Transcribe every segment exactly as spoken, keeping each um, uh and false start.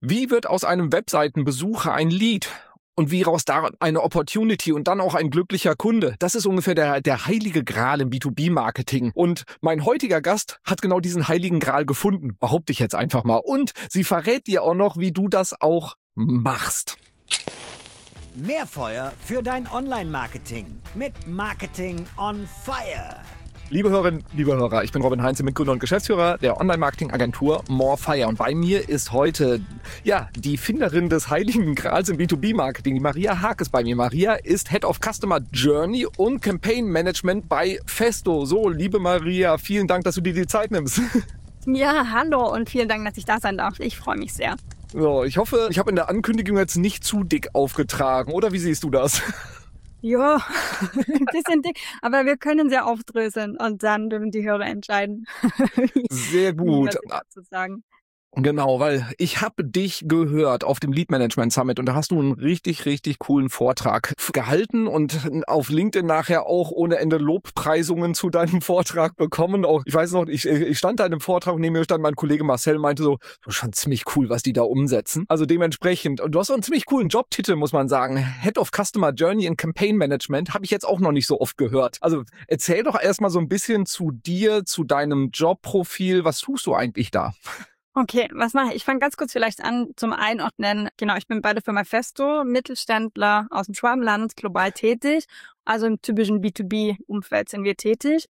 Wie wird aus einem Webseitenbesucher ein Lead? Und wie raus da eine Opportunity und dann auch ein glücklicher Kunde? Das ist ungefähr der, der heilige Gral im B zwei B-Marketing. Und mein heutiger Gast hat genau diesen heiligen Gral gefunden, behaupte ich jetzt einfach mal. Und sie verrät dir auch noch, wie du das auch machst. Mehr Feuer für dein Online-Marketing mit Marketing on Fire. Liebe Hörerinnen, liebe Hörer, ich bin Robin Heinze, Mitgründer und Geschäftsführer der Online-Marketing-Agentur More Fire. Und bei mir ist heute, ja, die Finderin des heiligen Grals im B zwei B-Marketing, die Maria Haag ist bei mir. Maria ist Head of Customer Journey und Campaign Management bei Festo. So, liebe Maria, vielen Dank, dass du dir die Zeit nimmst. Ja, hallo und vielen Dank, dass ich da sein darf. Ich freue mich sehr. So, ich hoffe, ich habe in der Ankündigung jetzt nicht zu dick aufgetragen, oder wie siehst du das? Ja, ein bisschen dick, aber wir können sie aufdröseln und dann dürfen die Hörer entscheiden. Sehr gut. Zu sagen. Genau, weil ich habe dich gehört auf dem Lead Management Summit und da hast du einen richtig, richtig coolen Vortrag gehalten und auf LinkedIn nachher auch ohne Ende Lobpreisungen zu deinem Vortrag bekommen. Auch ich weiß noch, ich, ich stand da in dem Vortrag und neben mir stand mein Kollege Marcel, meinte so, das ist schon ziemlich cool, was die da umsetzen. Also dementsprechend, und du hast auch einen ziemlich coolen Jobtitel, muss man sagen. Head of Customer Journey and Campaign Management, habe ich jetzt auch noch nicht so oft gehört. Also erzähl doch erstmal so ein bisschen zu dir, zu deinem Jobprofil. Was tust du eigentlich da? Okay, was mache ich? Ich fange ganz kurz vielleicht an zum Einordnen. Genau, ich bin bei der Firma Festo, Mittelständler aus dem Schwabenland, global tätig. Also im typischen B zwei B-Umfeld sind wir tätig.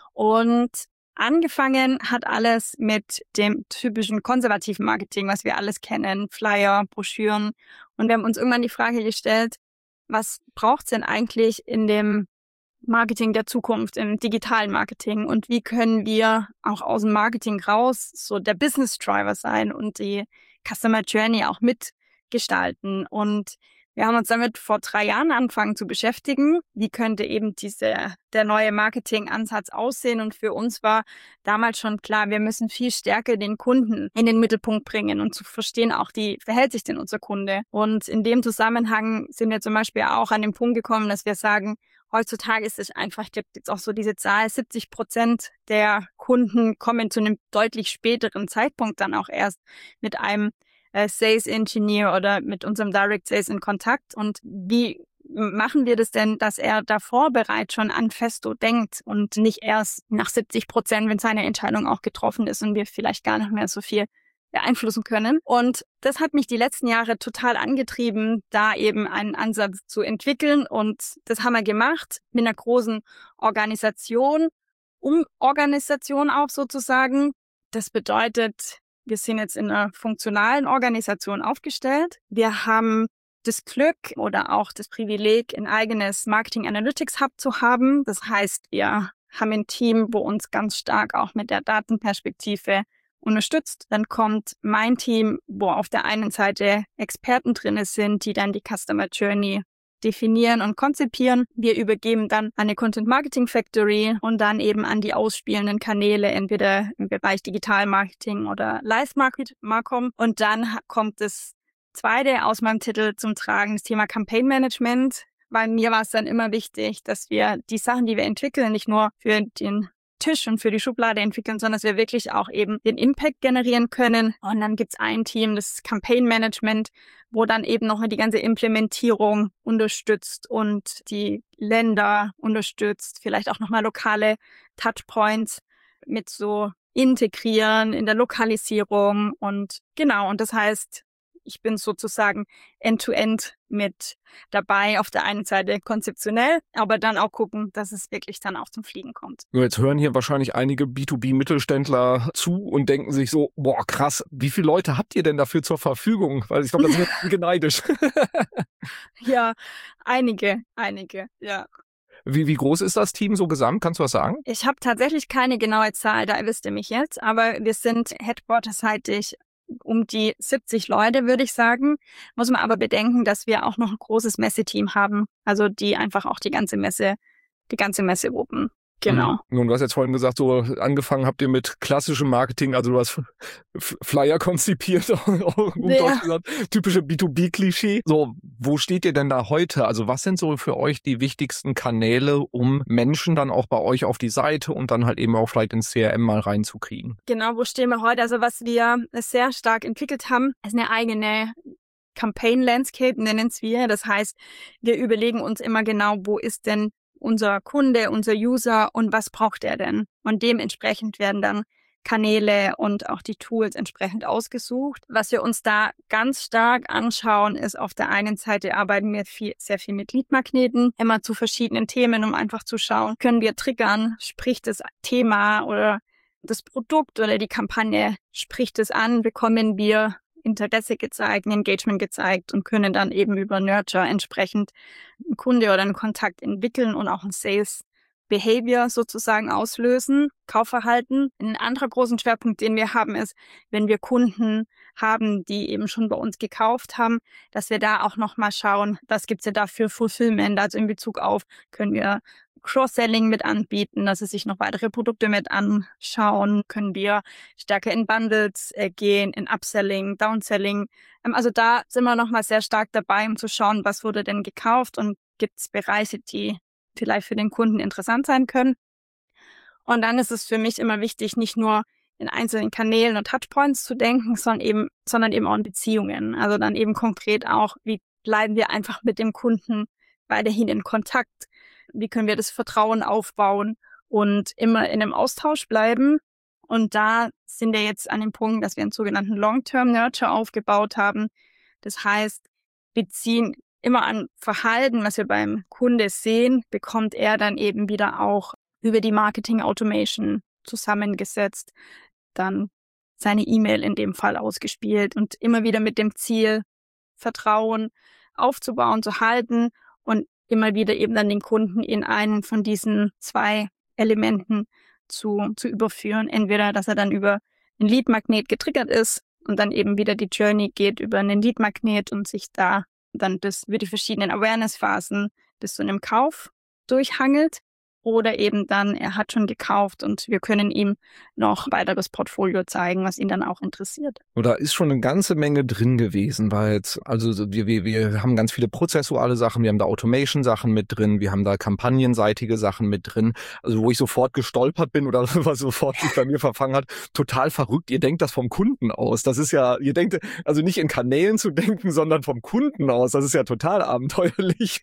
Und angefangen hat alles mit dem typischen konservativen Marketing, was wir alles kennen, Flyer, Broschüren. Und wir haben uns irgendwann die Frage gestellt, was braucht's denn eigentlich in dem Marketing der Zukunft, im digitalen Marketing und wie können wir auch aus dem Marketing raus so der Business Driver sein und die Customer Journey auch mitgestalten. Und wir haben uns damit vor drei Jahren angefangen zu beschäftigen. Wie könnte eben diese, der neue Marketingansatz aussehen? Und für uns war damals schon klar, wir müssen viel stärker den Kunden in den Mittelpunkt bringen und zu verstehen auch, wie verhält sich denn unser Kunde. Und in dem Zusammenhang sind wir zum Beispiel auch an den Punkt gekommen, dass wir sagen, heutzutage ist es einfach, ich glaube jetzt auch so diese Zahl, siebzig Prozent der Kunden kommen zu einem deutlich späteren Zeitpunkt dann auch erst mit einem äh, Sales Engineer oder mit unserem Direct Sales in Kontakt. Und wie machen wir das denn, dass er davor bereits schon an Festo denkt und nicht erst nach siebzig Prozent, wenn seine Entscheidung auch getroffen ist und wir vielleicht gar nicht mehr so viel beeinflussen können. Und das hat mich die letzten Jahre total angetrieben, da eben einen Ansatz zu entwickeln. Und das haben wir gemacht mit einer großen Organisation, Umorganisation auch sozusagen. Das bedeutet, wir sind jetzt in einer funktionalen Organisation aufgestellt. Wir haben das Glück oder auch das Privileg, ein eigenes Marketing Analytics Hub zu haben. Das heißt, wir haben ein Team, wo uns ganz stark auch mit der Datenperspektive unterstützt. Dann kommt mein Team, wo auf der einen Seite Experten drin sind, die dann die Customer Journey definieren und konzipieren. Wir übergeben dann an eine Content Marketing Factory und dann eben an die ausspielenden Kanäle, entweder im Bereich Digital Marketing oder Live Marketing. Und dann kommt das zweite aus meinem Titel zum Tragen, das Thema Campaign Management. Bei mir war es dann immer wichtig, dass wir die Sachen, die wir entwickeln, nicht nur für den Tisch und für die Schublade entwickeln, sondern dass wir wirklich auch eben den Impact generieren können. Und dann gibt's ein Team, das Campaign Management, wo dann eben noch die ganze Implementierung unterstützt und die Länder unterstützt, vielleicht auch nochmal lokale Touchpoints mit so integrieren in der Lokalisierung. Und genau, und das heißt, ich bin sozusagen end-to-end mit dabei, auf der einen Seite konzeptionell, aber dann auch gucken, dass es wirklich dann auch zum Fliegen kommt. Jetzt hören hier wahrscheinlich einige B zwei B-Mittelständler zu und denken sich so, boah krass, wie viele Leute habt ihr denn dafür zur Verfügung? Weil ich glaube, das ist ein geneidisch. Ja, einige, einige, ja. Wie, wie groß ist das Team so gesamt? Kannst du was sagen? Ich habe tatsächlich keine genaue Zahl, da erwisst ihr mich jetzt, aber wir sind headquarterseitig um die siebzig Leute, würde ich sagen. Muss man aber bedenken, dass wir auch noch ein großes Messeteam haben, also die einfach auch die ganze Messe, die ganze Messe wuppen. Genau. Und du hast jetzt vorhin gesagt, so angefangen habt ihr mit klassischem Marketing, also du hast Flyer konzipiert, gut Ja. gesagt, typische B zwei B-Klischee. So, wo steht ihr denn da heute? Also was sind so für euch die wichtigsten Kanäle, um Menschen dann auch bei euch auf die Seite und dann halt eben auch vielleicht ins C R M mal reinzukriegen? Genau, wo stehen wir heute? Also was wir sehr stark entwickelt haben, ist eine eigene Campaign Landscape, nennen es wir. Das heißt, wir überlegen uns immer genau, wo ist denn unser Kunde, unser User und was braucht er denn? Und dementsprechend werden dann Kanäle und auch die Tools entsprechend ausgesucht. Was wir uns da ganz stark anschauen, ist auf der einen Seite arbeiten wir viel, sehr viel mit Leadmagneten, immer zu verschiedenen Themen, um einfach zu schauen, können wir triggern, spricht das Thema oder das Produkt oder die Kampagne, spricht es an, bekommen wir Interesse gezeigt, ein Engagement gezeigt und können dann eben über Nurture entsprechend einen Kunde oder einen Kontakt entwickeln und auch ein Sales Behavior sozusagen auslösen, Kaufverhalten. Ein anderer großen Schwerpunkt, den wir haben, ist, wenn wir Kunden haben, die eben schon bei uns gekauft haben, dass wir da auch nochmal schauen, was gibt's ja da für Fulfillment, also in Bezug auf, können wir Cross-Selling mit anbieten, dass sie sich noch weitere Produkte mit anschauen, können wir stärker in Bundles äh, gehen, in Upselling, Downselling. Ähm, also da sind wir nochmal sehr stark dabei, um zu schauen, was wurde denn gekauft und gibt's Bereiche, die vielleicht für den Kunden interessant sein können. Und dann ist es für mich immer wichtig, nicht nur in einzelnen Kanälen und Touchpoints zu denken, sondern eben, sondern eben auch in Beziehungen. Also dann eben konkret auch, wie bleiben wir einfach mit dem Kunden weiterhin in Kontakt? Wie können wir das Vertrauen aufbauen und immer in einem Austausch bleiben? Und da sind wir jetzt an dem Punkt, dass wir einen sogenannten Long-Term Nurture aufgebaut haben. Das heißt, wir ziehen immer an Verhalten, was wir beim Kunde sehen, bekommt er dann eben wieder auch über die Marketing Automation zusammengesetzt, dann seine E-Mail in dem Fall ausgespielt und immer wieder mit dem Ziel, Vertrauen aufzubauen, zu halten und immer wieder eben dann den Kunden in einen von diesen zwei Elementen zu, zu überführen. Entweder, dass er dann über ein Lead-Magnet getriggert ist und dann eben wieder die Journey geht über einen Lead-Magnet und sich da dann das über die verschiedenen Awareness-Phasen bis zu einem Kauf durchhangelt. Oder eben dann, er hat schon gekauft und wir können ihm noch weiteres Portfolio zeigen, was ihn dann auch interessiert. Und da ist schon eine ganze Menge drin gewesen, weil jetzt, also wir, wir, wir haben ganz viele prozessuale Sachen, wir haben da Automation-Sachen mit drin, wir haben da kampagnenseitige Sachen mit drin, also wo ich sofort gestolpert bin oder was sofort sich bei mir verfangen hat, total verrückt. Ihr denkt das vom Kunden aus. Das ist ja, ihr denkt, also nicht in Kanälen zu denken, sondern vom Kunden aus. Das ist ja total abenteuerlich.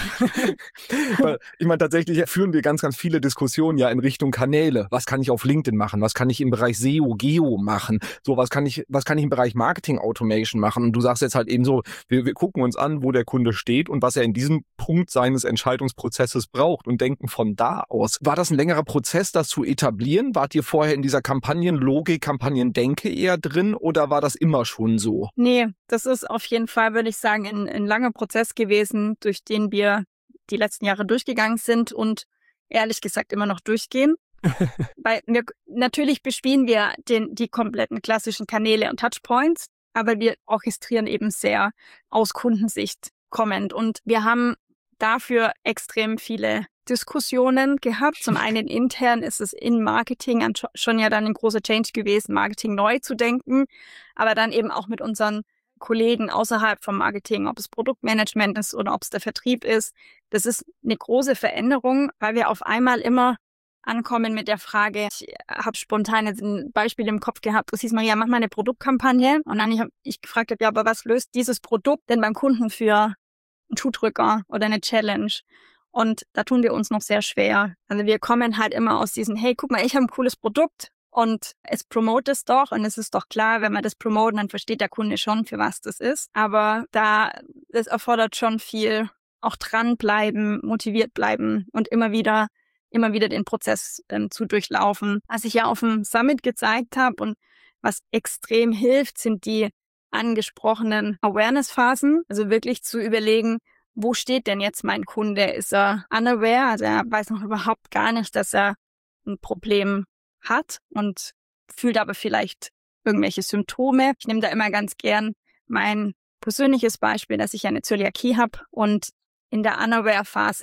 Weil, ich meine, tatsächlich führen wir ganz, ganz viele Diskussionen ja in Richtung Kanäle. Was kann ich auf LinkedIn machen? Was kann ich im Bereich S E O, Geo machen? So, was kann ich, was kann ich im Bereich Marketing Automation machen? Und du sagst jetzt halt eben so, wir, wir gucken uns an, wo der Kunde steht und was er in diesem Punkt seines Entscheidungsprozesses braucht und denken von da aus. War das ein längerer Prozess, das zu etablieren? Wart ihr vorher in dieser Kampagnenlogik, Kampagnendenke eher drin oder war das immer schon so? Nee, das ist auf jeden Fall, würde ich sagen, ein, ein langer Prozess gewesen, durch den wir die letzten Jahre durchgegangen sind und ehrlich gesagt immer noch durchgehen. Weil wir, natürlich bespielen wir den, die kompletten klassischen Kanäle und Touchpoints, aber wir orchestrieren eben sehr aus Kundensicht kommend. Und wir haben dafür extrem viele Diskussionen gehabt. Zum einen intern ist es in Marketing schon ja dann ein großer Change gewesen, Marketing neu zu denken, aber dann eben auch mit unseren Kollegen außerhalb vom Marketing, ob es Produktmanagement ist oder ob es der Vertrieb ist. Das ist eine große Veränderung, weil wir auf einmal immer ankommen mit der Frage, ich habe spontan jetzt ein Beispiel im Kopf gehabt, das hieß Maria, mach mal eine Produktkampagne. Und dann habe ich gefragt, ja, aber was löst dieses Produkt denn beim Kunden für einen Schuhdrücker oder eine Challenge? Und da tun wir uns noch sehr schwer. Also wir kommen halt immer aus diesen, hey, guck mal, ich habe ein cooles Produkt und es promotet es doch. Und es ist doch klar, wenn wir das promoten, dann versteht der Kunde schon, für was das ist. Aber da, das erfordert schon viel, auch dranbleiben, motiviert bleiben und immer wieder immer wieder den Prozess ähm, zu durchlaufen. Was ich ja auf dem Summit gezeigt habe und was extrem hilft, sind die angesprochenen Awareness-Phasen. Also wirklich zu überlegen, wo steht denn jetzt mein Kunde? Ist er unaware? Also er weiß noch überhaupt gar nicht, dass er ein Problem hat und fühlt aber vielleicht irgendwelche Symptome. Ich nehme da immer ganz gern mein persönliches Beispiel, dass ich eine Zöliakie habe und in der Unaware-Phase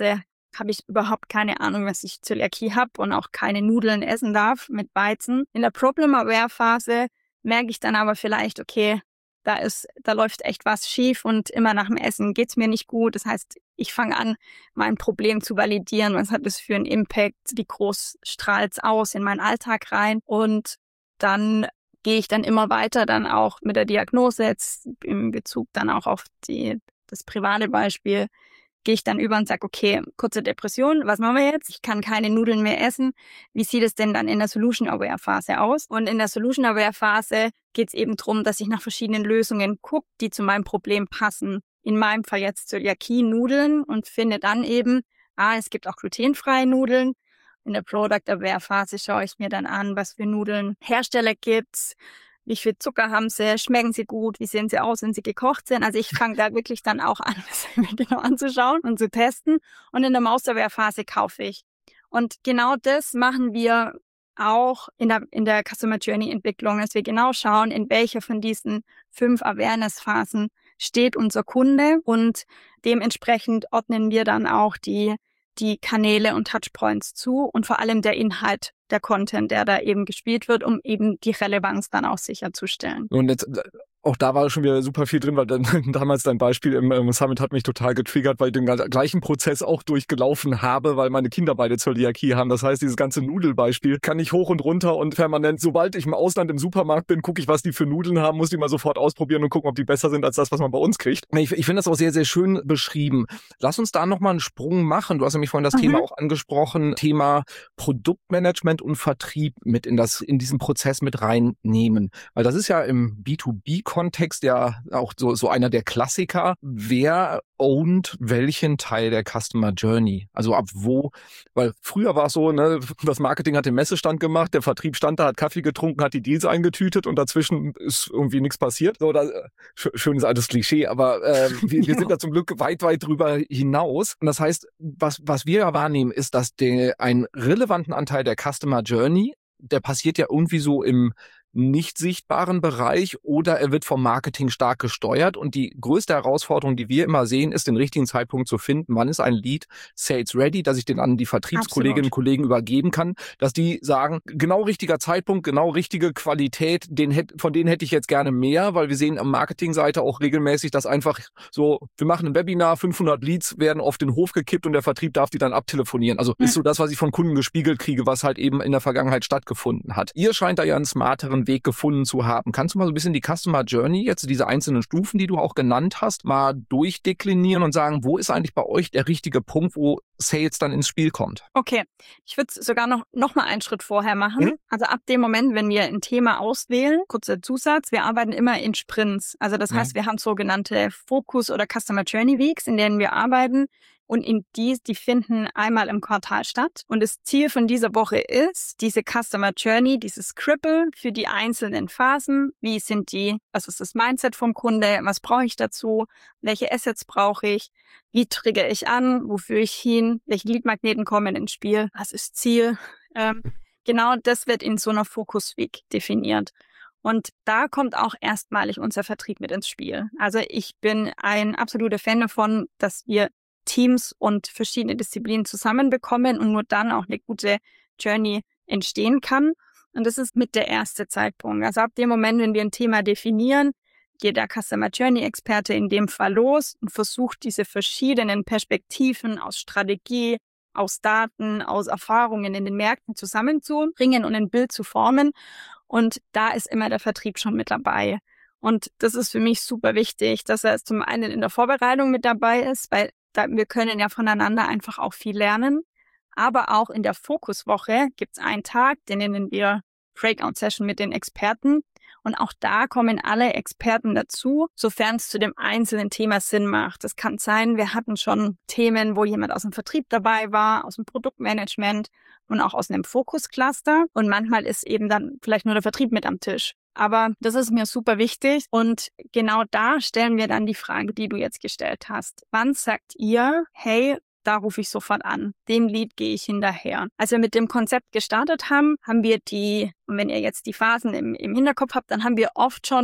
habe ich überhaupt keine Ahnung, was ich Zöliakie habe und auch keine Nudeln essen darf mit Weizen. In der Problem-Aware-Phase merke ich dann aber vielleicht, okay, da ist, da läuft echt was schief und immer nach dem Essen geht's mir nicht gut. Das heißt, ich fange an, mein Problem zu validieren. Was hat das für einen Impact? Wie groß strahlt's aus in meinen Alltag rein? Und dann gehe ich dann immer weiter dann auch mit der Diagnose, jetzt im Bezug dann auch auf die, das private Beispiel, gehe ich dann über und sage, okay, kurze Depression, was machen wir jetzt? Ich kann keine Nudeln mehr essen. Wie sieht es denn dann in der Solution-Aware-Phase aus? Und in der Solution-Aware-Phase geht es eben darum, dass ich nach verschiedenen Lösungen gucke, die zu meinem Problem passen. In meinem Fall jetzt Zöliakie, Nudeln und finde dann eben, ah, es gibt auch glutenfreie Nudeln. In der Product-Aware-Phase schaue ich mir dann an, was für Nudeln Hersteller gibt's, wie viel Zucker haben sie, schmecken sie gut, wie sehen sie aus, wenn sie gekocht sind. Also ich fange da wirklich dann auch an, das mir genau anzuschauen und zu testen. Und in der Mouse-Aware-Phase kaufe ich. Und genau das machen wir auch in der, in der Customer Journey Entwicklung, dass wir genau schauen, in welcher von diesen fünf Awareness-Phasen steht unser Kunde und dementsprechend ordnen wir dann auch die die Kanäle und Touchpoints zu und vor allem der Inhalt, der Content, der da eben gespielt wird, um eben die Relevanz dann auch sicherzustellen. Und jetzt, auch da war schon wieder super viel drin, weil dann, damals dein Beispiel im, im Summit hat mich total getriggert, weil ich den gleichen Prozess auch durchgelaufen habe, weil meine Kinder beide Zöliakie haben. Das heißt, dieses ganze Nudelbeispiel kann ich hoch und runter und permanent, sobald ich im Ausland im Supermarkt bin, gucke ich, was die für Nudeln haben, muss die mal sofort ausprobieren und gucken, ob die besser sind als das, was man bei uns kriegt. Ich, ich finde das auch sehr, sehr schön beschrieben. Lass uns da nochmal einen Sprung machen. Du hast nämlich vorhin das mhm. Thema auch angesprochen, Thema Produktmanagement und Vertrieb mit in das, in diesen Prozess mit reinnehmen. Weil das ist ja im B zwei B Kontext ja auch so, so einer der Klassiker. Wer ownt welchen Teil der Customer Journey? Also ab wo? Weil früher war es so, ne, das Marketing hat den Messestand gemacht, der Vertrieb stand da, hat Kaffee getrunken, hat die Deals eingetütet und dazwischen ist irgendwie nichts passiert. So, da, schönes altes Klischee, aber äh, wir, wir sind da zum Glück weit, weit drüber hinaus. Und das heißt, was, was wir ja wahrnehmen, ist, dass der, einen relevanten Anteil der Customer Journey, der passiert ja irgendwie so im nicht sichtbaren Bereich oder er wird vom Marketing stark gesteuert. Und die größte Herausforderung, die wir immer sehen, ist, den richtigen Zeitpunkt zu finden. Wann ist ein Lead Sales ready, dass ich den an die Vertriebskolleginnen und Kollegen übergeben kann, dass die sagen, genau richtiger Zeitpunkt, genau richtige Qualität, den hätt, von denen hätte ich jetzt gerne mehr, weil wir sehen am Marketingseite auch regelmäßig, dass einfach so, wir machen ein Webinar, fünfhundert Leads werden auf den Hof gekippt und der Vertrieb darf die dann abtelefonieren. Also ja. ist so das, was ich von Kunden gespiegelt kriege, was halt eben in der Vergangenheit stattgefunden hat. Ihr scheint da ja einen smarteren Weg gefunden zu haben. Kannst du mal so ein bisschen die Customer Journey, jetzt diese einzelnen Stufen, die du auch genannt hast, mal durchdeklinieren und sagen, wo ist eigentlich bei euch der richtige Punkt, wo Sales dann ins Spiel kommt? Okay, ich würde sogar noch, noch mal einen Schritt vorher machen. Mhm. Also ab dem Moment, wenn wir ein Thema auswählen, kurzer Zusatz, wir arbeiten immer in Sprints. Also das heißt, mhm. wir haben sogenannte Focus- oder Customer Journey Weeks, in denen wir arbeiten. Und in dies, die finden einmal im Quartal statt. Und das Ziel von dieser Woche ist, diese Customer Journey, dieses Scribble für die einzelnen Phasen. Wie sind die, was ist das Mindset vom Kunde? Was brauche ich dazu? Welche Assets brauche ich? Wie trigger ich an? Wo führe ich hin? Welche Leadmagneten kommen ins Spiel? Was ist Ziel? Ähm, genau das wird in so einer Focus Week definiert. Und da kommt auch erstmalig unser Vertrieb mit ins Spiel. Also ich bin ein absoluter Fan davon, dass wir Teams und verschiedene Disziplinen zusammenbekommen und nur dann auch eine gute Journey entstehen kann. Und das ist mit der erste Zeitpunkt. Also ab dem Moment, wenn wir ein Thema definieren, geht der Customer Journey Experte in dem Fall los und versucht, diese verschiedenen Perspektiven aus Strategie, aus Daten, aus Erfahrungen in den Märkten zusammenzubringen und ein Bild zu formen. Und da ist immer der Vertrieb schon mit dabei. Und das ist für mich super wichtig, dass er zum einen in der Vorbereitung mit dabei ist, weil da, wir können ja voneinander einfach auch viel lernen. Aber auch in der Fokuswoche gibt es einen Tag, den nennen wir Breakout-Session mit den Experten. Und auch da kommen alle Experten dazu, sofern es zu dem einzelnen Thema Sinn macht. Das kann sein, wir hatten schon Themen, wo jemand aus dem Vertrieb dabei war, aus dem Produktmanagement und auch aus einem Fokus-Cluster. Und manchmal ist eben dann vielleicht nur der Vertrieb mit am Tisch. Aber das ist mir super wichtig und genau da stellen wir dann die Frage, die du jetzt gestellt hast. Wann sagt ihr, hey, da rufe ich sofort an, dem Lead gehe ich hinterher. Als wir mit dem Konzept gestartet haben, haben wir die, und wenn ihr jetzt die Phasen im, im Hinterkopf habt, dann haben wir oft schon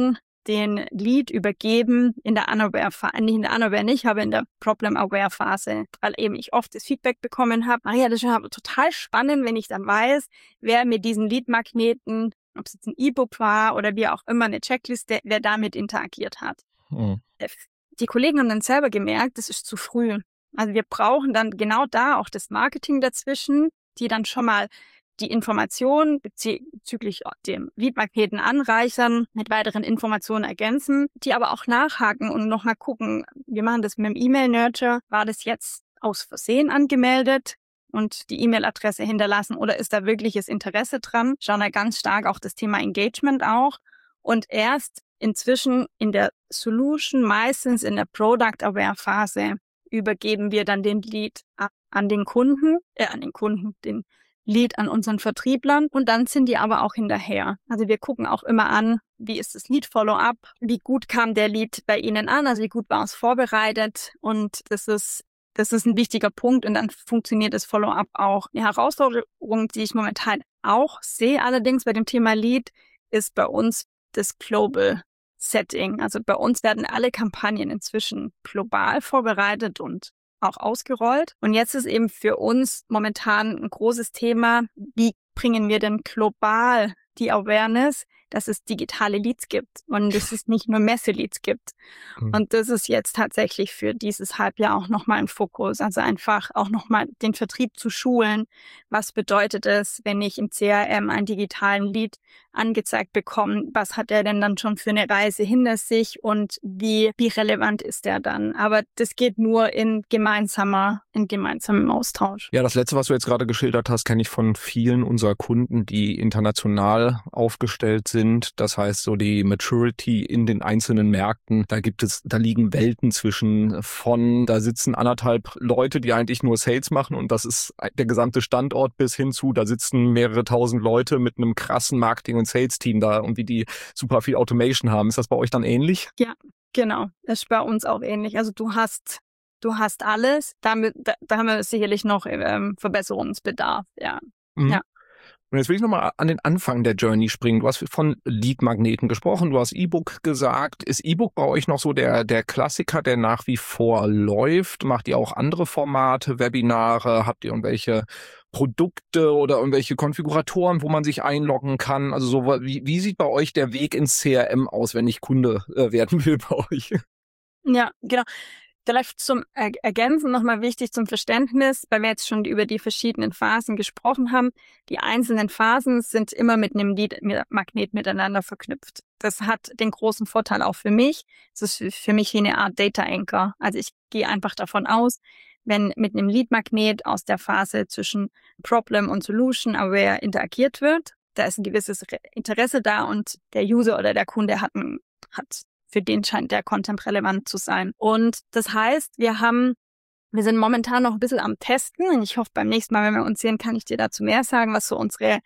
den Lead übergeben in der Unaware-Phase, nicht in der Unaware nicht, aber in der Problem-Aware-Phase, weil eben ich oft das Feedback bekommen habe, Maria, das ist schon total spannend, wenn ich dann weiß, wer mit diesen Lead-Magneten, ob es jetzt ein E-Book war oder wie auch immer, eine Checkliste, wer damit interagiert hat. Mhm. Die Kollegen haben dann selber gemerkt, das ist zu früh. Also wir brauchen dann genau da auch das Marketing dazwischen, die dann schon mal die Informationen bezüglich dem Lead-Magneten anreichern, mit weiteren Informationen ergänzen, die aber auch nachhaken und nochmal gucken, wir machen das mit dem E-Mail-Nurture, war das jetzt aus Versehen angemeldet und die E-Mail-Adresse hinterlassen oder ist da wirkliches Interesse dran? Schauen da ganz stark auch das Thema Engagement auch und erst inzwischen in der Solution, meistens in der Product-Aware-Phase, übergeben wir dann den Lead an den Kunden, äh, an den Kunden, den Lead an unseren Vertrieblern und dann sind die aber auch hinterher. Also wir gucken auch immer an, wie ist das Lead-Follow-up, wie gut kam der Lead bei Ihnen an, also wie gut war es vorbereitet und das ist das ist ein wichtiger Punkt und dann funktioniert das Follow-up auch. Die Herausforderung, die ich momentan auch sehe, allerdings bei dem Thema Lead, ist bei uns das Global Setting. Also bei uns werden alle Kampagnen inzwischen global vorbereitet und auch ausgerollt. Und jetzt ist eben für uns momentan ein großes Thema, wie bringen wir denn global die Awareness, dass es digitale Leads gibt und dass es nicht nur Messe-Leads gibt. Mhm. Und das ist jetzt tatsächlich für dieses Halbjahr auch nochmal ein Fokus. Also einfach auch nochmal den Vertrieb zu schulen. Was bedeutet es, wenn ich im C R M einen digitalen Lead angezeigt bekomme? Was hat der denn dann schon für eine Reise hinter sich und wie, wie relevant ist der dann? Aber das geht nur in gemeinsamer, in gemeinsamem Austausch. Ja, das letzte, was du jetzt gerade geschildert hast, kenne ich von vielen unserer Kunden, die international aufgestellt sind. Das heißt, so die Maturity in den einzelnen Märkten, da gibt es, da liegen Welten zwischen von, da sitzen anderthalb Leute, die eigentlich nur Sales machen und das ist der gesamte Standort bis hin zu, da sitzen mehrere tausend Leute mit einem krassen Marketing- und Sales-Team da und wie die super viel Automation haben. Ist das bei euch dann ähnlich? Ja, genau. Das ist bei uns auch ähnlich. Also du hast Du hast alles. Damit, da, da haben wir sicherlich noch ähm, Verbesserungsbedarf. Ja. Mhm. Ja. Und jetzt will ich nochmal an den Anfang der Journey springen. Du hast von Lead-Magneten gesprochen, du hast E-Book gesagt. Ist E-Book bei euch noch so der, der Klassiker, der nach wie vor läuft? Macht ihr auch andere Formate, Webinare? Habt ihr irgendwelche Produkte oder irgendwelche Konfiguratoren, wo man sich einloggen kann? Also so, wie, wie sieht bei euch der Weg ins C R M aus, wenn ich Kunde äh, werden will bei euch? Ja, genau. Vielleicht zum Ergänzen nochmal wichtig zum Verständnis, weil wir jetzt schon über die verschiedenen Phasen gesprochen haben. Die einzelnen Phasen sind immer mit einem Lead-Magnet miteinander verknüpft. Das hat den großen Vorteil auch für mich. Es ist für mich wie eine Art Data Anchor. Also ich gehe einfach davon aus, wenn mit einem Lead-Magnet aus der Phase zwischen Problem und Solution Aware interagiert wird, da ist ein gewisses Interesse da und der User oder der Kunde hat, ein, hat für den scheint der Content relevant zu sein. Und das heißt, wir haben, wir sind momentan noch ein bisschen am Testen. Und ich hoffe, beim nächsten Mal, wenn wir uns sehen, kann ich dir dazu mehr sagen, was so unsere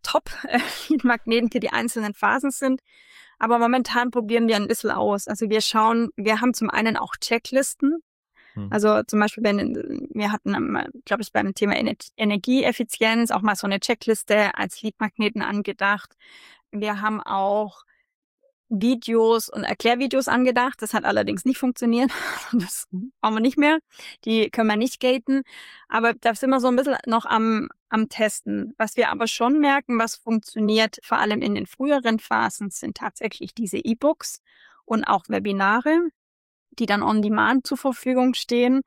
Top-Lead-Magneten für die einzelnen Phasen sind. Aber momentan probieren wir ein bisschen aus. Also wir schauen, wir haben zum einen auch Checklisten. Hm. Also zum Beispiel, wenn wir hatten, glaube ich, beim Thema Energieeffizienz auch mal so eine Checkliste als Lead-Magneten angedacht. Wir haben auch Videos und Erklärvideos angedacht. Das hat allerdings nicht funktioniert. Das brauchen wir nicht mehr. Die können wir nicht gaten. Aber da sind wir so ein bisschen noch am, am Testen. Was wir aber schon merken, was funktioniert, vor allem in den früheren Phasen, sind tatsächlich diese E-Books und auch Webinare, die dann on demand zur Verfügung stehen.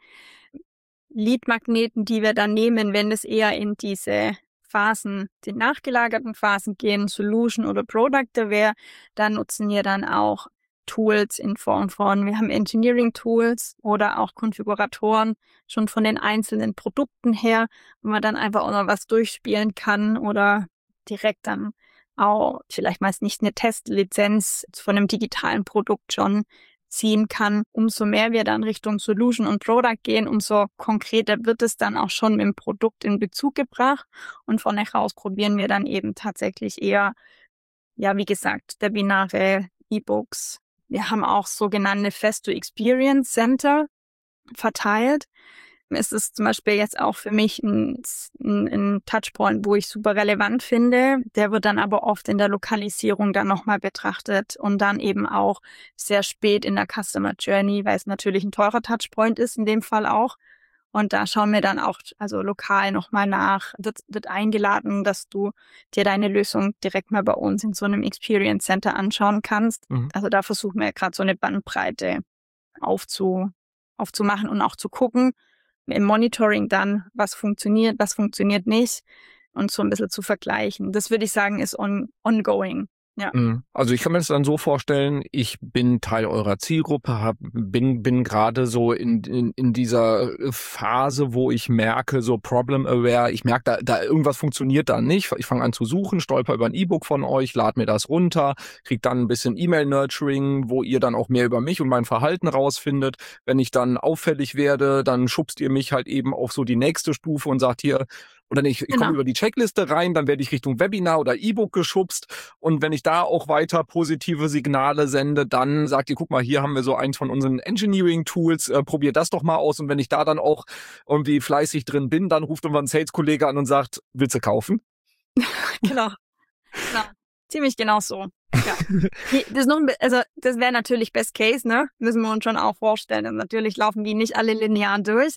Lead-Magneten, die wir dann nehmen, wenn es eher in diese Phasen, den nachgelagerten Phasen gehen, Solution oder Product Aware, da nutzen wir dann auch Tools in Form von, wir haben Engineering Tools oder auch Konfiguratoren schon von den einzelnen Produkten her, wo man dann einfach auch noch was durchspielen kann oder direkt dann auch vielleicht meist nicht eine Testlizenz von einem digitalen Produkt schon ziehen kann. Umso mehr wir dann Richtung Solution und Product gehen, umso konkreter wird es dann auch schon mit dem Produkt in Bezug gebracht. Und von heraus probieren wir dann eben tatsächlich eher, ja, wie gesagt, Webinare, E-Books. Wir haben auch sogenannte Festo Experience Center verteilt. ist es zum Beispiel jetzt auch für mich ein, ein, ein Touchpoint, wo ich super relevant finde. Der wird dann aber oft in der Lokalisierung dann nochmal betrachtet und dann eben auch sehr spät in der Customer Journey, weil es natürlich ein teurer Touchpoint ist, in dem Fall auch. Und da schauen wir dann auch also lokal nochmal nach, wird, wird eingeladen, dass du dir deine Lösung direkt mal bei uns in so einem Experience Center anschauen kannst. Mhm. Also da versuchen wir gerade so eine Bandbreite aufzu, aufzumachen und auch zu gucken, im Monitoring dann, was funktioniert, was funktioniert nicht und so ein bisschen zu vergleichen. Das würde ich sagen, ist on, ongoing. Ja. Also ich kann mir das dann so vorstellen, ich bin Teil eurer Zielgruppe, hab, bin bin gerade so in, in in dieser Phase, wo ich merke, so Problem Aware, ich merke, da da irgendwas funktioniert da nicht. Ich fange an zu suchen, stolper über ein E-Book von euch, lade mir das runter, kriege dann ein bisschen E-Mail-Nurturing, wo ihr dann auch mehr über mich und mein Verhalten rausfindet. Wenn ich dann auffällig werde, dann schubst ihr mich halt eben auf so die nächste Stufe und sagt hier, oder nicht, ich genau. komme über die Checkliste rein, dann werde ich Richtung Webinar oder E-Book geschubst. Und wenn ich da auch weiter positive Signale sende, dann sagt ihr, guck mal, hier haben wir so eins von unseren Engineering-Tools, äh, probier das doch mal aus. Und wenn ich da dann auch irgendwie fleißig drin bin, dann ruft irgendwann ein Sales-Kollege an und sagt, willst du kaufen? Genau. genau. Ziemlich genau so. Ja. Das ist noch, also das wäre natürlich Best Case, ne? Müssen wir uns schon auch vorstellen. Und natürlich laufen die nicht alle linear durch.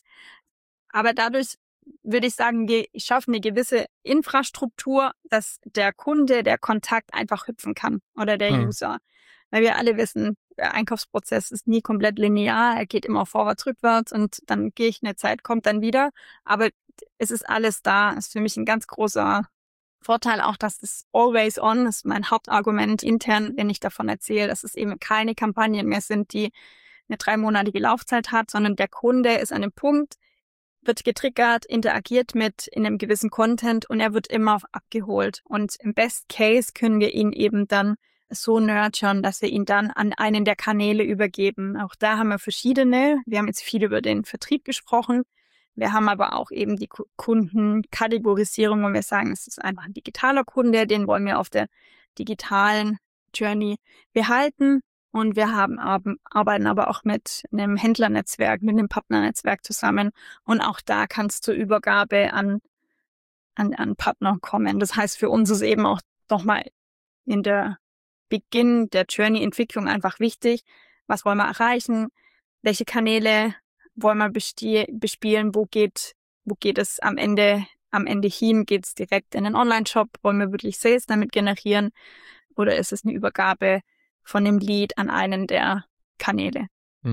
Aber dadurch würde ich sagen, wir schaffen eine gewisse Infrastruktur, dass der Kunde, der Kontakt einfach hüpfen kann oder der hm. User. Weil wir alle wissen, der Einkaufsprozess ist nie komplett linear, er geht immer vorwärts, rückwärts und dann gehe ich eine Zeit, kommt dann wieder. Aber es ist alles da, ist für mich ein ganz großer Vorteil auch, dass das Always On ist mein Hauptargument intern, wenn ich davon erzähle, dass es eben keine Kampagnen mehr sind, die eine dreimonatige Laufzeit hat, sondern der Kunde ist an einem Punkt, wird getriggert, interagiert mit in einem gewissen Content und er wird immer abgeholt. Und im Best Case können wir ihn eben dann so nurturen, dass wir ihn dann an einen der Kanäle übergeben. Auch da haben wir verschiedene. Wir haben jetzt viel über den Vertrieb gesprochen. Wir haben aber auch eben die Kundenkategorisierung, wo wir sagen, es ist einfach ein digitaler Kunde, den wollen wir auf der digitalen Journey behalten. Und wir haben, arbeiten aber auch mit einem Händlernetzwerk, mit einem Partnernetzwerk zusammen. Und auch da kann es zur Übergabe an, an, an Partner kommen. Das heißt, für uns ist eben auch nochmal in der Beginn der Journey-Entwicklung einfach wichtig. Was wollen wir erreichen? Welche Kanäle wollen wir bespielen? Wo geht, wo geht es am Ende, am Ende hin? Geht es direkt in den Online-Shop? Wollen wir wirklich Sales damit generieren? Oder ist es eine Übergabe von dem Lead an einen der Kanäle?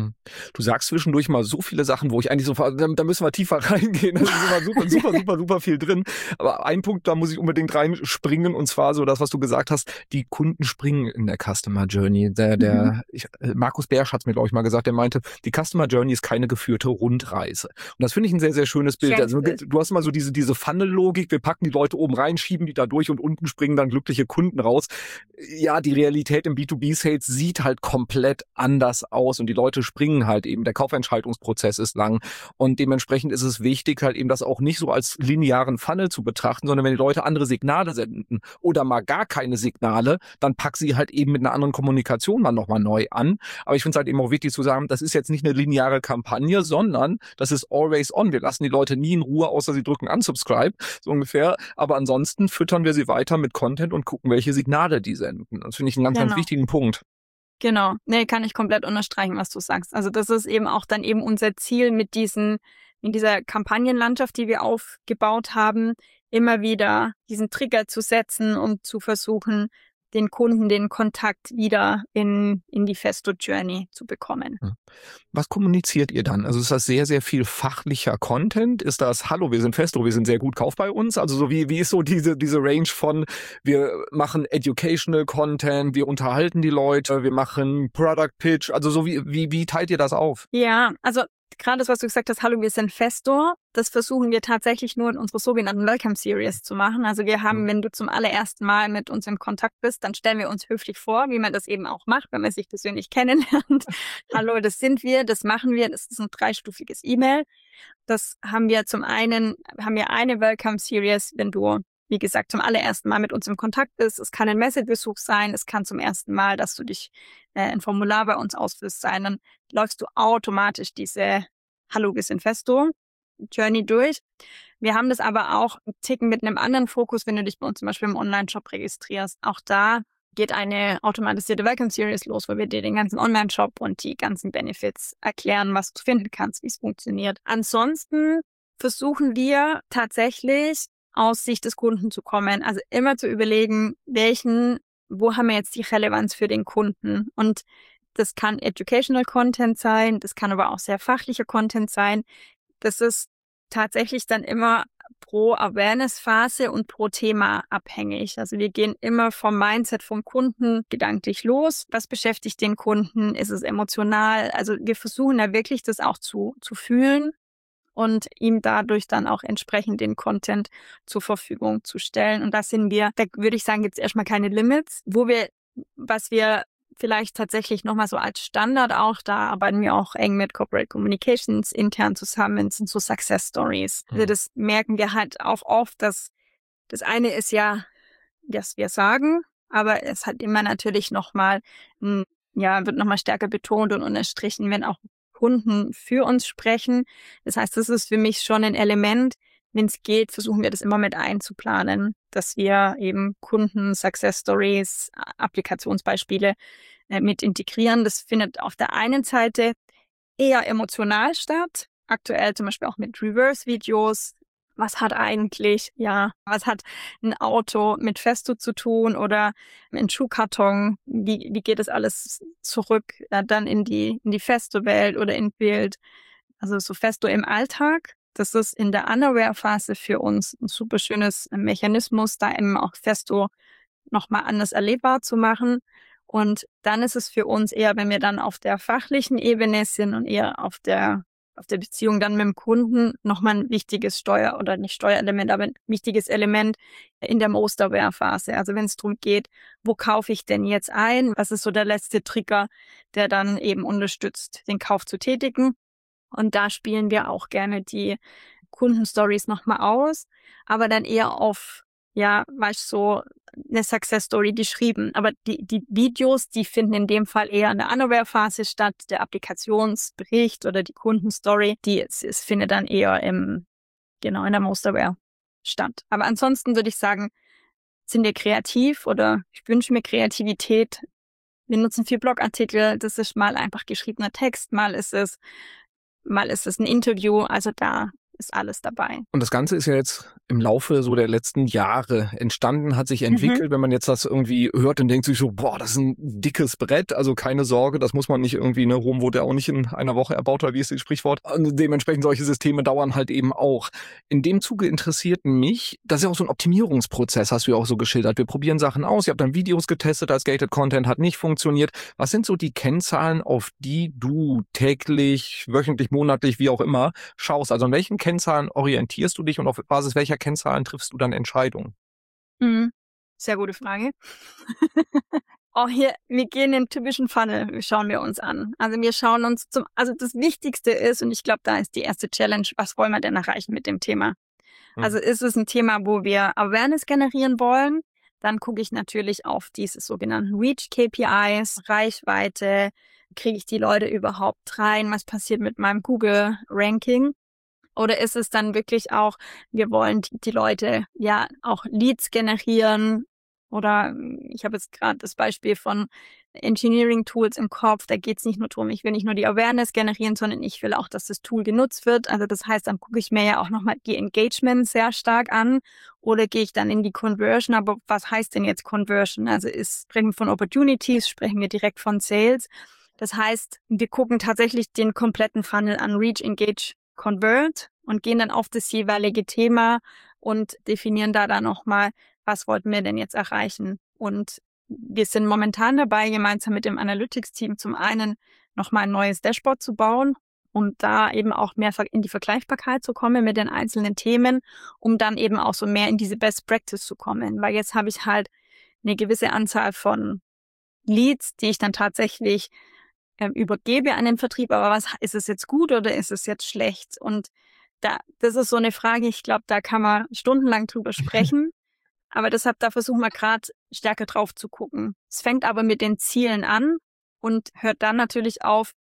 Du sagst zwischendurch mal so viele Sachen, wo ich eigentlich so, da müssen wir tiefer reingehen, da ist immer super, super, super, super viel drin. Aber ein Punkt, da muss ich unbedingt reinspringen, und zwar so das, was du gesagt hast, die Kunden springen in der Customer Journey. Der, der, mhm. ich, Markus Bersch hat es mir, glaube ich, mal gesagt, der meinte, die Customer Journey ist keine geführte Rundreise. Und das finde ich ein sehr, sehr schönes Bild. Schön. Also du hast immer so diese, diese Funnel-Logik, wir packen die Leute oben rein, schieben die da durch und unten springen dann glückliche Kunden raus. Ja, die Realität im B zwei B-Sales sieht halt komplett anders aus und die Leute springen halt eben. Der Kaufentscheidungsprozess ist lang und dementsprechend ist es wichtig, halt eben das auch nicht so als linearen Funnel zu betrachten, sondern wenn die Leute andere Signale senden oder mal gar keine Signale, dann pack sie halt eben mit einer anderen Kommunikation mal nochmal neu an. Aber ich finde es halt eben auch wichtig zu sagen, das ist jetzt nicht eine lineare Kampagne, sondern das ist always on. Wir lassen die Leute nie in Ruhe, außer sie drücken unsubscribe, so ungefähr. Aber ansonsten füttern wir sie weiter mit Content und gucken, welche Signale die senden. Das finde ich einen ganz, genau. ganz wichtigen Punkt. Genau, nee, kann ich komplett unterstreichen, was du sagst. Also das ist eben auch dann eben unser Ziel mit diesen, in dieser Kampagnenlandschaft, die wir aufgebaut haben, immer wieder diesen Trigger zu setzen und zu versuchen, den Kunden den Kontakt wieder in in die Festo-Journey zu bekommen. Was kommuniziert ihr dann? Also ist das sehr, sehr viel fachlicher Content? Ist das, hallo, wir sind Festo, wir sind sehr gut, kauf bei uns? Also so wie wie ist so diese diese Range von, wir machen Educational Content, wir unterhalten die Leute, wir machen Product Pitch, also so wie wie wie teilt ihr das auf? Ja, also gerade das, was du gesagt hast, hallo, wir sind Festo, das versuchen wir tatsächlich nur in unserer sogenannten Welcome Series zu machen. Also wir haben, wenn du zum allerersten Mal mit uns im Kontakt bist, dann stellen wir uns höflich vor, wie man das eben auch macht, wenn man sich persönlich kennenlernt. Hallo, das sind wir, das machen wir, das ist ein dreistufiges E-Mail. Das haben wir zum einen, haben wir eine Welcome Series, wenn du, wie gesagt, zum allerersten Mal mit uns im Kontakt bist. Es kann ein Message-Besuch sein, es kann zum ersten Mal, dass du dich äh, ein Formular bei uns ausfüllst sein. Dann läufst du automatisch diese Hallo, wir sind Festo Journey durch. Wir haben das aber auch einen Ticken mit einem anderen Fokus, wenn du dich bei uns zum Beispiel im Online-Shop registrierst. Auch da geht eine automatisierte Welcome Series los, wo wir dir den ganzen Online-Shop und die ganzen Benefits erklären, was du finden kannst, wie es funktioniert. Ansonsten versuchen wir tatsächlich aus Sicht des Kunden zu kommen. Also immer zu überlegen, welchen, wo haben wir jetzt die Relevanz für den Kunden? Und das kann Educational Content sein, das kann aber auch sehr fachlicher Content sein. Das ist tatsächlich dann immer pro Awareness-Phase und pro Thema abhängig. Also wir gehen immer vom Mindset vom Kunden gedanklich los. Was beschäftigt den Kunden? Ist es emotional? Also wir versuchen da wirklich das auch zu, zu fühlen und ihm dadurch dann auch entsprechend den Content zur Verfügung zu stellen. Und da sind wir, da würde ich sagen, gibt es erstmal keine Limits. Wo wir, was wir vielleicht tatsächlich nochmal so als Standard auch, da arbeiten wir auch eng mit Corporate Communications intern zusammen, sind so Success Stories. Also das merken wir halt auch oft, dass das eine ist ja, dass wir sagen, aber es hat immer natürlich nochmal, ja, wird nochmal stärker betont und unterstrichen, wenn auch Kunden für uns sprechen. Das heißt, das ist für mich schon ein Element. Wenn es geht, versuchen wir das immer mit einzuplanen, dass wir eben Kunden, Success Stories, Applikationsbeispiele äh, mit integrieren. Das findet auf der einen Seite eher emotional statt. Aktuell zum Beispiel auch mit Reverse-Videos. Was hat eigentlich, ja, was hat ein Auto mit Festo zu tun oder ein Schuhkarton? Wie, wie geht das alles zurück äh, dann in die, in die Festo-Welt oder in Bild? Also so Festo im Alltag. Das ist in der Unaware-Phase für uns ein super schönes Mechanismus, da eben auch Festo nochmal anders erlebbar zu machen. Und dann ist es für uns eher, wenn wir dann auf der fachlichen Ebene sind und eher auf der auf der Beziehung dann mit dem Kunden, nochmal ein wichtiges Steuer- oder nicht Steuerelement, aber ein wichtiges Element in der Most-Aware-Phase. Also wenn es darum geht, wo kaufe ich denn jetzt ein? Was ist so der letzte Trigger, der dann eben unterstützt, den Kauf zu tätigen? Und da spielen wir auch gerne die Kundenstories nochmal aus, aber dann eher auf, ja, weißt so eine Success Story geschrieben. Aber die, die Videos, die finden in dem Fall eher in der Unaware-Phase statt, der Applikationsbericht oder die Kundenstory, die es, es findet dann eher im, genau, in der Most Aware statt. Aber ansonsten würde ich sagen, sind wir kreativ oder ich wünsche mir Kreativität. Wir nutzen viel Blogartikel, das ist mal einfach geschriebener Text, mal ist es Mal ist es ein Interview, also da ist alles dabei. Und das Ganze ist ja jetzt im Laufe so der letzten Jahre entstanden, hat sich entwickelt. Mhm. Wenn man jetzt das irgendwie hört, dann denkt sich so, boah, das ist ein dickes Brett. Also keine Sorge, das muss man nicht irgendwie, ne, Rom wurde ja auch nicht in einer Woche erbaut, oder wie ist das Sprichwort? Und dementsprechend solche Systeme dauern halt eben auch. In dem Zuge interessiert mich, das ist ja auch so ein Optimierungsprozess, hast du ja auch so geschildert. Wir probieren Sachen aus, ihr habt dann Videos getestet, als Gated Content hat nicht funktioniert. Was sind so die Kennzahlen, auf die du täglich, wöchentlich, monatlich, wie auch immer, schaust? Also an welchen Kennzahlen orientierst du dich und auf Basis welcher Kennzahlen triffst du dann Entscheidungen? Mhm. Sehr gute Frage. Auch hier, wir gehen den typischen Funnel, schauen wir uns an. Also wir schauen uns zum, also das Wichtigste ist, und ich glaube, da ist die erste Challenge, was wollen wir denn erreichen mit dem Thema? Mhm. Also ist es ein Thema, wo wir Awareness generieren wollen, dann gucke ich natürlich auf diese sogenannten Reach-K P Is, Reichweite, kriege ich die Leute überhaupt rein, was passiert mit meinem Google-Ranking? Oder ist es dann wirklich auch, wir wollen die, die Leute ja auch Leads generieren? Oder ich habe jetzt gerade das Beispiel von Engineering Tools im Kopf. Da geht es nicht nur darum, ich will nicht nur die Awareness generieren, sondern ich will auch, dass das Tool genutzt wird. Also das heißt, dann gucke ich mir ja auch nochmal die Engagement sehr stark an. Oder gehe ich dann in die Conversion? Aber was heißt denn jetzt Conversion? Also ist, sprechen wir von Opportunities, sprechen wir direkt von Sales. Das heißt, wir gucken tatsächlich den kompletten Funnel an, Reach, Engage, Convert, und gehen dann auf das jeweilige Thema und definieren da dann nochmal, was wollten wir denn jetzt erreichen. Und wir sind momentan dabei, gemeinsam mit dem Analytics-Team zum einen nochmal ein neues Dashboard zu bauen, um da eben auch mehr in die Vergleichbarkeit zu kommen mit den einzelnen Themen, um dann eben auch so mehr in diese Best Practice zu kommen. Weil jetzt habe ich halt eine gewisse Anzahl von Leads, die ich dann tatsächlich übergebe an den Vertrieb, aber was ist es jetzt gut oder ist es jetzt schlecht? Und da, das ist so eine Frage, ich glaube, da kann man stundenlang drüber sprechen, aber deshalb, da versuchen wir gerade stärker drauf zu gucken. Es fängt aber mit den Zielen an und hört dann natürlich auf,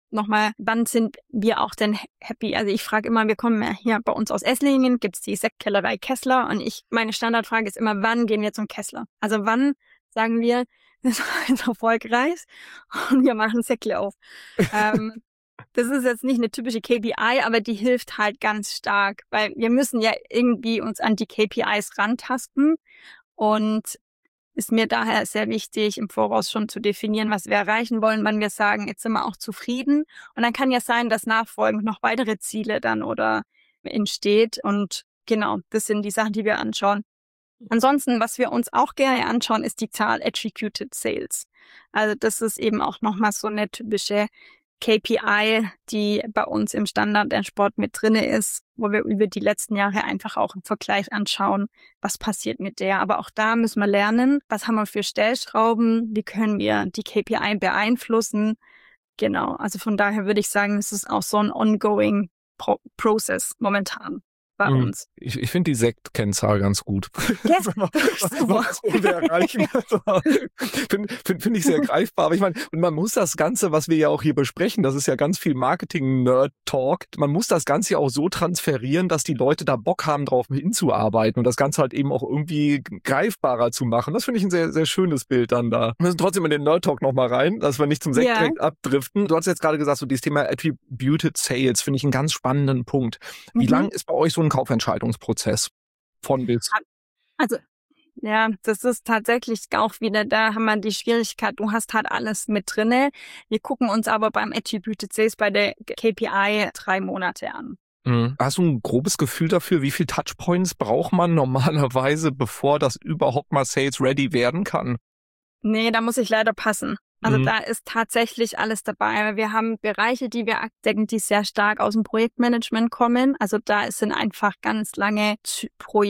nochmal, wann sind wir auch denn happy? Also ich frage immer, wir kommen ja hier bei uns aus Esslingen, gibt's die Sektkellerei Kessler und ich, meine Standardfrage ist immer, wann gehen wir zum Kessler? Also wann sagen wir, wir sind erfolgreich und wir machen Säckle auf. ähm, das ist jetzt nicht eine typische K P I, aber die hilft halt ganz stark, weil wir müssen ja irgendwie uns an die K P Is rantasten und ist mir daher sehr wichtig, im Voraus schon zu definieren, was wir erreichen wollen, wann wir sagen, jetzt sind wir auch zufrieden. Und dann kann ja sein, dass nachfolgend noch weitere Ziele dann oder entsteht. Und genau, das sind die Sachen, die wir anschauen. Ansonsten, was wir uns auch gerne anschauen, ist die Zahl Executed Sales. Also das ist eben auch nochmal so eine typische K P I, die bei uns im Standard der Sport mit drinne ist, wo wir über die letzten Jahre einfach auch im Vergleich anschauen, was passiert mit der. Aber auch da müssen wir lernen, was haben wir für Stellschrauben, wie können wir die K P I beeinflussen. Genau, also von daher würde ich sagen, es ist auch so ein ongoing Pro- Process momentan bei Mhm. uns. Ich, ich finde die Sekt-Kennzahl ganz gut. Ja, Was wir erreichen. Finde find, find ich sehr greifbar. Aber ich meine, und man muss das Ganze, was wir ja auch hier besprechen, das ist ja ganz viel Marketing-Nerd-Talk, man muss das Ganze ja auch so transferieren, dass die Leute da Bock haben, drauf hinzuarbeiten und das Ganze halt eben auch irgendwie greifbarer zu machen. Das finde ich ein sehr, sehr schönes Bild dann da. Wir müssen trotzdem in den Nerd-Talk nochmal rein, dass wir nicht zum Sekt Ja. direkt abdriften. Du hast jetzt gerade gesagt, so dieses Thema Attributed Sales finde ich einen ganz spannenden Punkt. Wie Mhm. lang ist bei euch so ein Kaufentscheidungsprozess von bis? Also, ja, das ist tatsächlich auch wieder, da haben wir die Schwierigkeit, du hast halt alles mit drinne. Wir gucken uns aber beim Attributed Sales bei der K P I drei Monate an. Mhm. Hast du ein grobes Gefühl dafür, wie viel Touchpoints braucht man normalerweise, bevor das überhaupt mal Sales ready werden kann? Nee, da muss ich leider passen. Also Mhm. da ist tatsächlich alles dabei. Wir haben Bereiche, die wir abdecken, die sehr stark aus dem Projektmanagement kommen. Also da sind einfach ganz lange Z-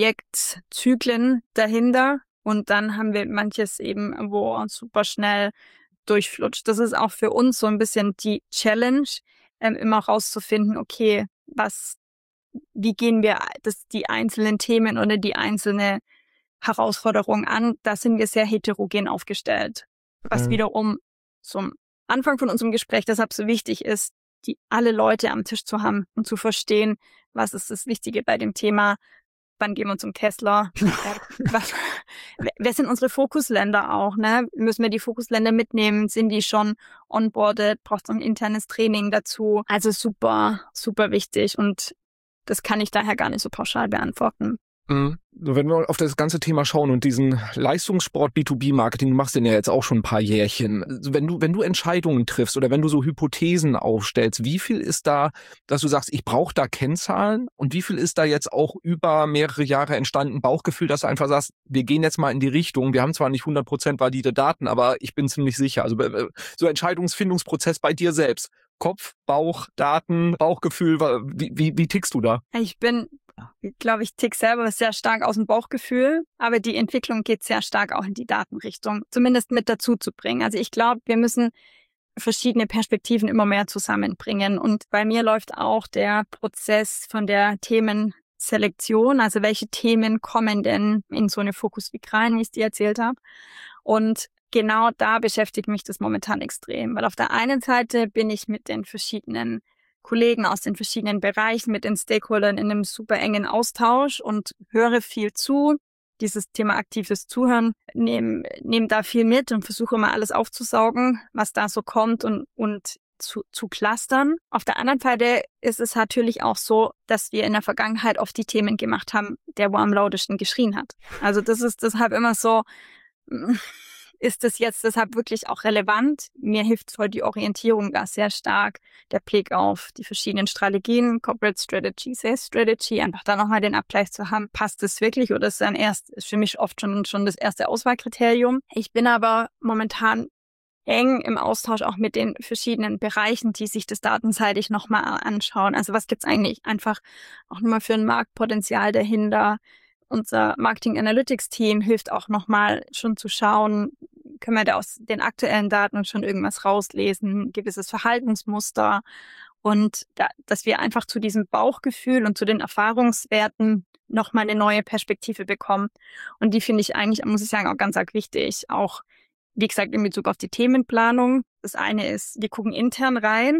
Projektzyklen dahinter. Und dann haben wir manches eben, wo super schnell durchflutscht. Das ist auch für uns so ein bisschen die Challenge, ähm, immer rauszufinden, okay, was, wie gehen wir das, die einzelnen Themen oder die einzelne Herausforderung an? Da sind wir sehr heterogen aufgestellt. Was Mhm. wiederum zum Anfang von unserem Gespräch deshalb so wichtig ist, die alle Leute am Tisch zu haben und zu verstehen, was ist das Wichtige bei dem Thema, wann gehen wir zum Kessler, äh, was, wer- wer sind unsere Fokusländer auch, ne? Müssen wir die Fokusländer mitnehmen, sind die schon onboarded, braucht es ein internes Training dazu, also super, super wichtig und das kann ich daher gar nicht so pauschal beantworten. Mhm. Wenn wir auf das ganze Thema schauen und diesen Leistungssport B zwei B Marketing, du machst den ja jetzt auch schon ein paar Jährchen. Also wenn du, wenn du Entscheidungen triffst oder wenn du so Hypothesen aufstellst, wie viel ist da, dass du sagst, ich brauche da Kennzahlen und wie viel ist da jetzt auch über mehrere Jahre entstanden Bauchgefühl, dass du einfach sagst, wir gehen jetzt mal in die Richtung, wir haben zwar nicht hundert Prozent valide Daten, aber ich bin ziemlich sicher. Also äh, so Entscheidungsfindungsprozess bei dir selbst. Kopf, Bauch, Daten, Bauchgefühl, wie, wie, wie tickst du da? Ich bin, glaube ich, tick selber sehr stark aus dem Bauchgefühl, aber die Entwicklung geht sehr stark auch in die Datenrichtung, zumindest mit dazu zu bringen. Also ich glaube, wir müssen verschiedene Perspektiven immer mehr zusammenbringen und bei mir läuft auch der Prozess von der Themenselektion, also welche Themen kommen denn in so eine Fokus Week rein, wie ich es dir erzählt habe, und genau da beschäftigt mich das momentan extrem, weil auf der einen Seite bin ich mit den verschiedenen Kollegen aus den verschiedenen Bereichen, mit den Stakeholdern in einem super engen Austausch und höre viel zu. Dieses Thema aktives Zuhören, nehme nehm da viel mit und versuche immer alles aufzusaugen, was da so kommt und, und zu, zu clustern. Auf der anderen Seite ist es natürlich auch so, dass wir in der Vergangenheit oft die Themen gemacht haben, der wo am lautesten geschrien hat. Also das ist deshalb immer so, ist das jetzt deshalb wirklich auch relevant? Mir hilft voll die Orientierung da sehr stark, der Blick auf die verschiedenen Strategien, Corporate Strategy, Sales Strategy, einfach da nochmal den Abgleich zu haben, passt das wirklich oder ist dann erst, ist für mich oft schon, schon das erste Auswahlkriterium. Ich bin aber momentan eng im Austausch auch mit den verschiedenen Bereichen, die sich das datenseitig nochmal anschauen. Also was gibt's eigentlich einfach auch nochmal für ein Marktpotenzial dahinter? Unser Marketing Analytics Team hilft auch nochmal schon zu schauen, können wir da aus den aktuellen Daten schon irgendwas rauslesen, gewisses Verhaltensmuster und da, dass wir einfach zu diesem Bauchgefühl und zu den Erfahrungswerten nochmal eine neue Perspektive bekommen. Und die finde ich eigentlich, muss ich sagen, auch ganz arg wichtig. Auch, wie gesagt, in Bezug auf die Themenplanung. Das eine ist, wir gucken intern rein,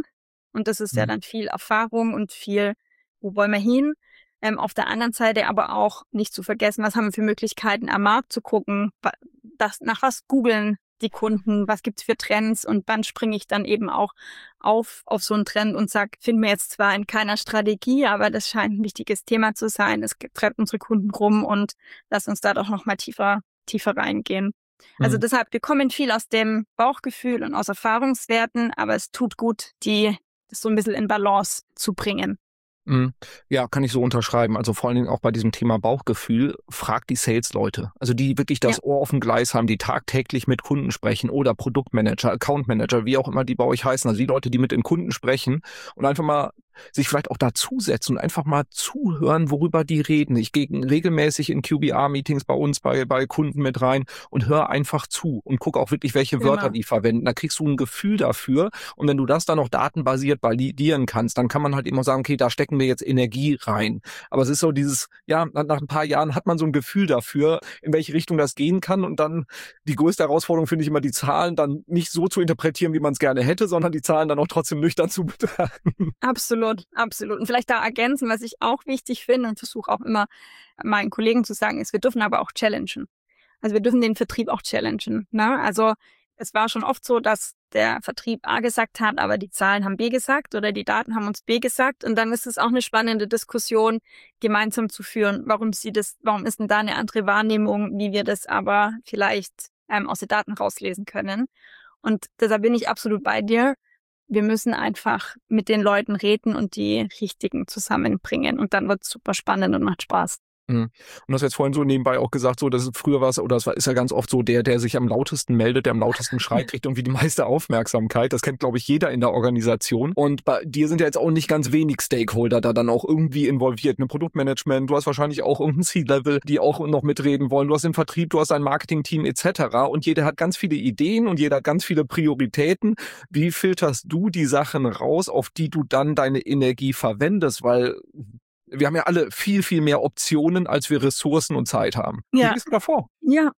Und das ist Mhm. ja dann viel Erfahrung und viel, wo wollen wir hin? Ähm, auf der anderen Seite aber auch nicht zu vergessen, was haben wir für Möglichkeiten am Markt zu gucken, wa- das, nach was googeln die Kunden, was gibt's für Trends und wann springe ich dann eben auch auf auf so einen Trend und sag, finden wir jetzt zwar in keiner Strategie, aber das scheint ein wichtiges Thema zu sein, es treibt unsere Kunden rum und lass uns da doch noch mal tiefer tiefer reingehen. Also Mhm. deshalb, wir kommen viel aus dem Bauchgefühl und aus Erfahrungswerten, aber es tut gut, die das so ein bisschen in Balance zu bringen. Mhm. Ja, kann ich so unterschreiben. Also vor allen Dingen auch bei diesem Thema Bauchgefühl, frag die Sales-Leute. Also die wirklich das Ja. Ohr auf dem Gleis haben, die tagtäglich mit Kunden sprechen oder Produktmanager, Accountmanager, wie auch immer die bei euch heißen. Also die Leute, die mit den Kunden sprechen und einfach mal sich vielleicht auch dazusetzen und einfach mal zuhören, worüber die reden. Ich gehe regelmäßig in Q B R-Meetings bei uns, bei, bei Kunden mit rein und höre einfach zu und gucke auch wirklich, welche Wörter Genau. die verwenden. Da kriegst du ein Gefühl dafür. Und wenn du das dann noch datenbasiert validieren kannst, dann kann man halt immer sagen, okay, da stecken wir jetzt Energie rein. Aber es ist so dieses, ja, nach nach ein paar Jahren hat man so ein Gefühl dafür, in welche Richtung das gehen kann. Und dann die größte Herausforderung finde ich immer, die Zahlen dann nicht so zu interpretieren, wie man es gerne hätte, sondern die Zahlen dann auch trotzdem nüchtern zu betrachten. Absolut, absolut. Und vielleicht da ergänzen, was ich auch wichtig finde und versuche auch immer meinen Kollegen zu sagen, ist, wir dürfen aber auch challengen. Also wir dürfen den Vertrieb auch challengen. Ne? Also es war schon oft so, dass der Vertrieb A gesagt hat, aber die Zahlen haben B gesagt oder die Daten haben uns B gesagt. Und dann ist es auch eine spannende Diskussion, gemeinsam zu führen. Warum sie das, warum ist denn da eine andere Wahrnehmung, wie wir das aber vielleicht ähm, aus den Daten rauslesen können? Und deshalb bin ich absolut bei dir. Wir müssen einfach mit den Leuten reden und die Richtigen zusammenbringen. Und dann wird es super spannend und macht Spaß. Mhm. Und du hast jetzt vorhin so nebenbei auch gesagt, so, dass es früher war, oder es war, ist ja ganz oft so, der, der sich am lautesten meldet, der am lautesten schreit, kriegt irgendwie die meiste Aufmerksamkeit. Das kennt, glaube ich, jeder in der Organisation. Und bei dir sind ja jetzt auch nicht ganz wenig Stakeholder da dann auch irgendwie involviert. Ein Produktmanagement, du hast wahrscheinlich auch irgendein C-Level, die auch noch mitreden wollen. Du hast den Vertrieb, du hast ein Marketing-Team et cetera. Und jeder hat ganz viele Ideen und jeder hat ganz viele Prioritäten. Wie filterst du die Sachen raus, auf die du dann deine Energie verwendest? Weil wir haben ja alle viel, viel mehr Optionen, als wir Ressourcen und Zeit haben. Ja. Wie gehst du da vor? Ja.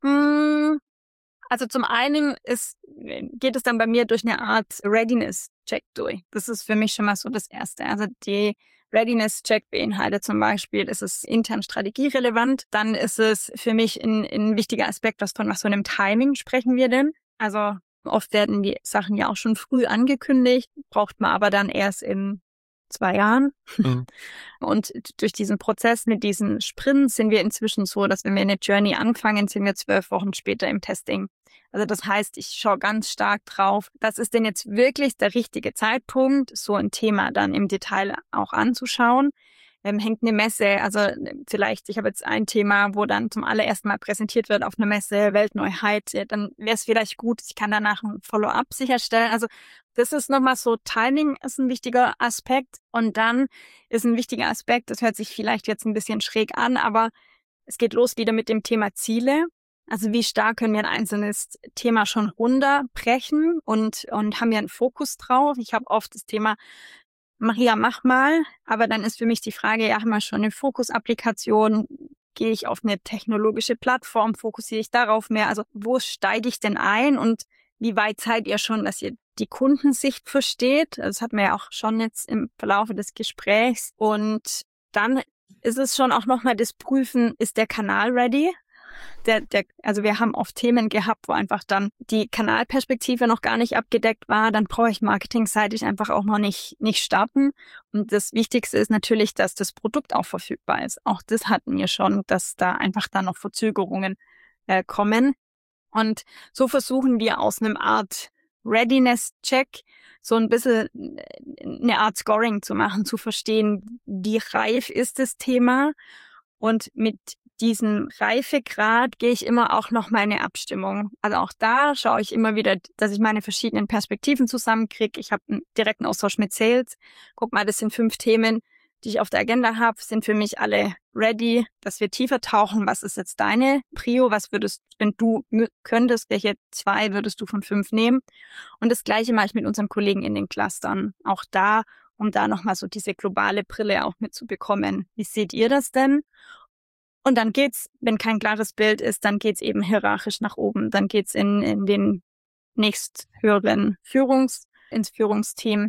Mm, Also zum einen ist, geht es dann bei mir durch eine Art Readiness-Check durch. Das ist für mich schon mal so das Erste. Also die Readiness-Check beinhaltet zum Beispiel, ist es intern strategierelevant, dann ist es für mich ein, ein wichtiger Aspekt, was von was so einem Timing sprechen wir denn. Also oft werden die Sachen ja auch schon früh angekündigt, braucht man aber dann erst in zwei Jahren. Mhm. Und durch diesen Prozess mit diesen Sprints sind wir inzwischen so, dass wenn wir eine Journey anfangen, sind wir zwölf Wochen später im Testing. Also das heißt, ich schaue ganz stark drauf, was ist denn jetzt wirklich der richtige Zeitpunkt, so ein Thema dann im Detail auch anzuschauen. Ähm, hängt eine Messe, also vielleicht, ich habe jetzt ein Thema, wo dann zum allerersten Mal präsentiert wird auf einer Messe, Weltneuheit, dann wäre es vielleicht gut, ich kann danach ein Follow-up sicherstellen. Also das ist nochmal so, Timing ist ein wichtiger Aspekt und dann ist ein wichtiger Aspekt, das hört sich vielleicht jetzt ein bisschen schräg an, aber es geht los wieder mit dem Thema Ziele. Also wie stark können wir ein einzelnes Thema schon runterbrechen und, und haben wir einen Fokus drauf. Ich habe oft das Thema, Maria, mach mal, aber dann ist für mich die Frage, ja, haben wir schon eine Fokusapplikation? Gehe ich auf eine technologische Plattform? Fokussiere ich darauf mehr? Also wo steige ich denn ein und wie weit seid ihr schon, dass ihr die Kundensicht versteht? Das hatten wir ja auch schon jetzt im Verlauf des Gesprächs. Und dann ist es schon auch nochmal das Prüfen, ist der Kanal ready? Der, der, also wir haben oft Themen gehabt, wo einfach dann die Kanalperspektive noch gar nicht abgedeckt war. Dann brauche ich marketingseitig einfach auch noch nicht, nicht starten. Und das Wichtigste ist natürlich, dass das Produkt auch verfügbar ist. Auch das hatten wir schon, dass da einfach dann noch Verzögerungen äh, kommen. Und so versuchen wir aus einem Art Readiness-Check so ein bisschen eine Art Scoring zu machen, zu verstehen, wie reif ist das Thema. Und mit diesem Reifegrad gehe ich immer auch noch meine Abstimmung. Also auch da schaue ich immer wieder, dass ich meine verschiedenen Perspektiven zusammenkriege. Ich habe einen direkten Austausch mit Sales. Guck mal, das sind fünf Themen, die ich auf der Agenda habe, sind für mich alle ready, dass wir tiefer tauchen. Was ist jetzt deine Prio? Was würdest, wenn du könntest, welche zwei würdest du von fünf nehmen? Und das Gleiche mache ich mit unseren Kollegen in den Clustern. Auch da, um da nochmal so diese globale Brille auch mitzubekommen. Wie seht ihr das denn? Und dann geht's, wenn kein klares Bild ist, dann geht's eben hierarchisch nach oben. Dann geht's in, in den nächsthöheren Führungs, ins Führungsteam.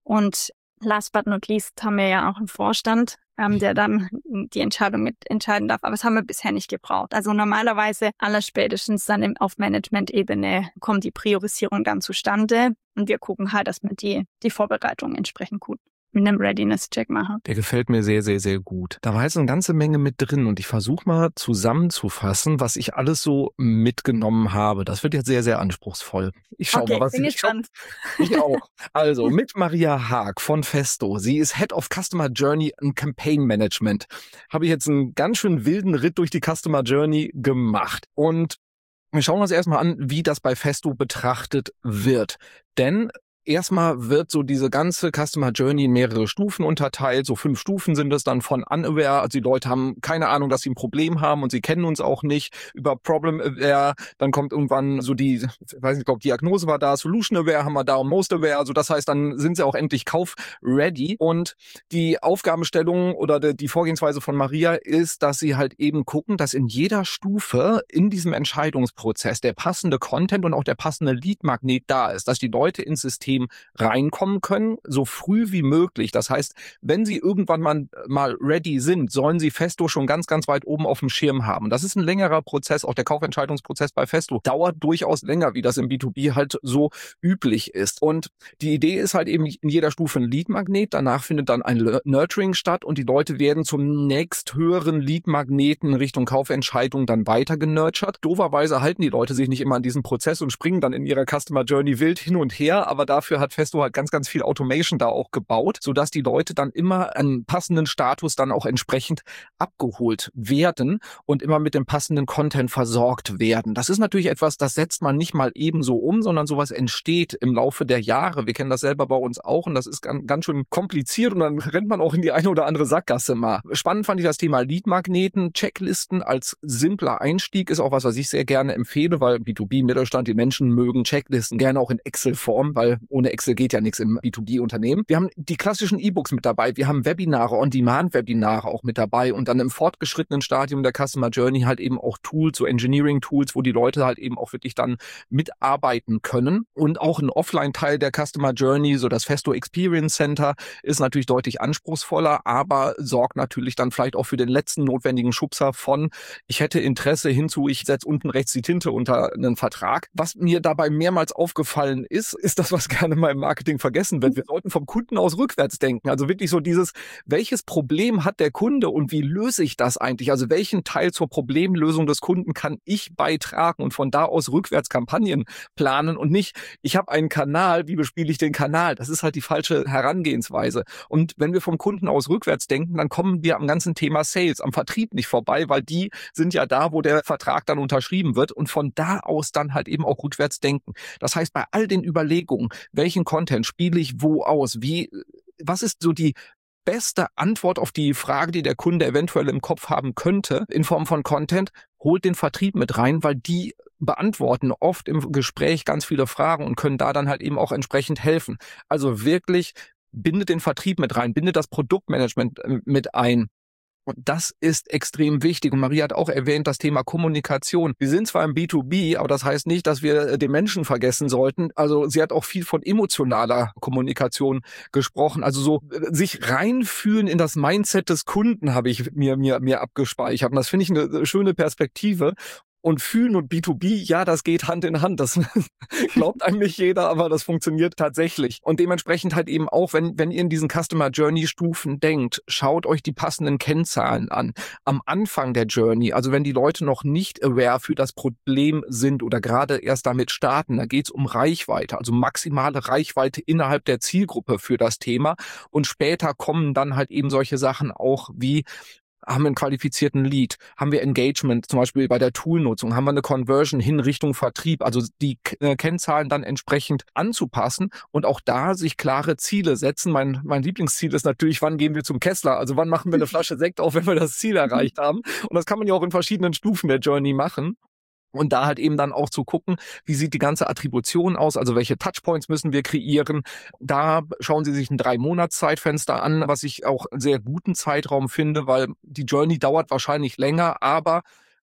Und last but not least haben wir ja auch einen Vorstand, ähm, der dann die Entscheidung mit entscheiden darf. Aber das haben wir bisher nicht gebraucht. Also normalerweise allerspätestens dann im, auf Management-Ebene kommt die Priorisierung dann zustande. Und wir gucken halt, dass wir die, die Vorbereitung entsprechend gut mit einem Readiness-Check machen. Der gefällt mir sehr, sehr, sehr gut. Da war jetzt eine ganze Menge mit drin und ich versuche mal zusammenzufassen, was ich alles so mitgenommen habe. Das wird jetzt sehr, sehr anspruchsvoll. Ich schau okay, mal, was bin ich gespannt. Ich auch. Also mit Maria Haag von Festo. Sie ist Head of Customer Journey and Campaign Management. Habe ich jetzt einen ganz schön wilden Ritt durch die Customer Journey gemacht. Und wir schauen uns erstmal an, wie das bei Festo betrachtet wird. Denn erstmal wird so diese ganze Customer Journey in mehrere Stufen unterteilt. So fünf Stufen sind es dann von Unaware. Also die Leute haben keine Ahnung, dass sie ein Problem haben und sie kennen uns auch nicht. Über Problem Aware, dann kommt irgendwann so die, ich weiß nicht, ich glaube, Diagnose war da, Solution Aware haben wir da und Most Aware. Also das heißt, dann sind sie auch endlich kauf-ready. Und die Aufgabenstellung oder die Vorgehensweise von Maria ist, dass sie halt eben gucken, dass in jeder Stufe in diesem Entscheidungsprozess der passende Content und auch der passende Lead-Magnet da ist, dass die Leute ins System reinkommen können, so früh wie möglich. Das heißt, wenn sie irgendwann mal, mal ready sind, sollen sie Festo schon ganz, ganz weit oben auf dem Schirm haben. Das ist ein längerer Prozess. Auch der Kaufentscheidungsprozess bei Festo dauert durchaus länger, wie das im B zwei B halt so üblich ist. Und die Idee ist halt eben in jeder Stufe ein Lead-Magnet. Danach findet dann ein Nurturing statt und die Leute werden zum nächsthöheren Lead-Magneten Richtung Kaufentscheidung dann weiter genurtured. Dooferweise halten die Leute sich nicht immer an diesen Prozess und springen dann in ihrer Customer Journey wild hin und her, aber da Dafür hat Festo halt ganz, ganz viel Automation da auch gebaut, sodass die Leute dann immer einen passenden Status dann auch entsprechend abgeholt werden und immer mit dem passenden Content versorgt werden. Das ist natürlich etwas, das setzt man nicht mal ebenso um, sondern sowas entsteht im Laufe der Jahre. Wir kennen das selber bei uns auch und das ist ganz, ganz schön kompliziert und dann rennt man auch in die eine oder andere Sackgasse mal. Spannend fand ich das Thema Lead-Magneten, Checklisten als simpler Einstieg ist auch was, was ich sehr gerne empfehle, weil B zwei B, Mittelstand, die Menschen mögen Checklisten gerne auch in Excel-Form, weil ohne Excel geht ja nichts im B zwei B-Unternehmen. Wir haben die klassischen E-Books mit dabei. Wir haben Webinare, On-Demand-Webinare auch mit dabei und dann im fortgeschrittenen Stadium der Customer Journey halt eben auch Tools, so Engineering-Tools, wo die Leute halt eben auch wirklich dann mitarbeiten können. Und auch ein Offline-Teil der Customer Journey, so das Festo Experience Center, ist natürlich deutlich anspruchsvoller, aber sorgt natürlich dann vielleicht auch für den letzten notwendigen Schubser von, ich hätte Interesse hinzu, ich setze unten rechts die Tinte unter einen Vertrag. Was mir dabei mehrmals aufgefallen ist, ist das, was gerne mal im Marketing vergessen wird. Wir sollten vom Kunden aus rückwärts denken. Also wirklich so dieses, welches Problem hat der Kunde und wie löse ich das eigentlich? Also welchen Teil zur Problemlösung des Kunden kann ich beitragen und von da aus rückwärts Kampagnen planen und nicht, ich habe einen Kanal, wie bespiele ich den Kanal? Das ist halt die falsche Herangehensweise. Und wenn wir vom Kunden aus rückwärts denken, dann kommen wir am ganzen Thema Sales, am Vertrieb nicht vorbei, weil die sind ja da, wo der Vertrag dann unterschrieben wird und von da aus dann halt eben auch rückwärts denken. Das heißt, bei all den Überlegungen, welchen Content spiele ich wo aus? Wie, was ist so die beste Antwort auf die Frage, die der Kunde eventuell im Kopf haben könnte, in Form von Content? Holt den Vertrieb mit rein, weil die beantworten oft im Gespräch ganz viele Fragen und können da dann halt eben auch entsprechend helfen. Also wirklich, bindet den Vertrieb mit rein, bindet das Produktmanagement mit ein. Und das ist extrem wichtig. Und Maria hat auch erwähnt, das Thema Kommunikation. Wir sind zwar im B zwei B, aber das heißt nicht, dass wir den Menschen vergessen sollten. Also sie hat auch viel von emotionaler Kommunikation gesprochen. Also so sich reinfühlen in das Mindset des Kunden habe ich mir, mir, mir abgespeichert. Und das finde ich eine schöne Perspektive. Und fühlen und B zwei B, ja, das geht Hand in Hand. Das glaubt einem nicht jeder, aber das funktioniert tatsächlich. Und dementsprechend halt eben auch, wenn, wenn ihr in diesen Customer Journey Stufen denkt, schaut euch die passenden Kennzahlen an. Am Anfang der Journey, also wenn die Leute noch nicht aware für das Problem sind oder gerade erst damit starten, da geht es um Reichweite, also maximale Reichweite innerhalb der Zielgruppe für das Thema. Und später kommen dann halt eben solche Sachen auch wie, haben wir einen qualifizierten Lead, haben wir Engagement, zum Beispiel bei der Toolnutzung, haben wir eine Conversion hin Richtung Vertrieb, also die äh, Kennzahlen dann entsprechend anzupassen und auch da sich klare Ziele setzen. Mein, mein Lieblingsziel ist natürlich, wann gehen wir zum Kessler, also wann machen wir eine Flasche Sekt auf, wenn wir das Ziel erreicht haben. Und das kann man ja auch in verschiedenen Stufen der Journey machen. Und da halt eben dann auch zu gucken, wie sieht die ganze Attribution aus, also welche Touchpoints müssen wir kreieren. Da schauen Sie sich ein Drei-Monats-Zeitfenster an, was ich auch einen sehr guten Zeitraum finde, weil die Journey dauert wahrscheinlich länger, aber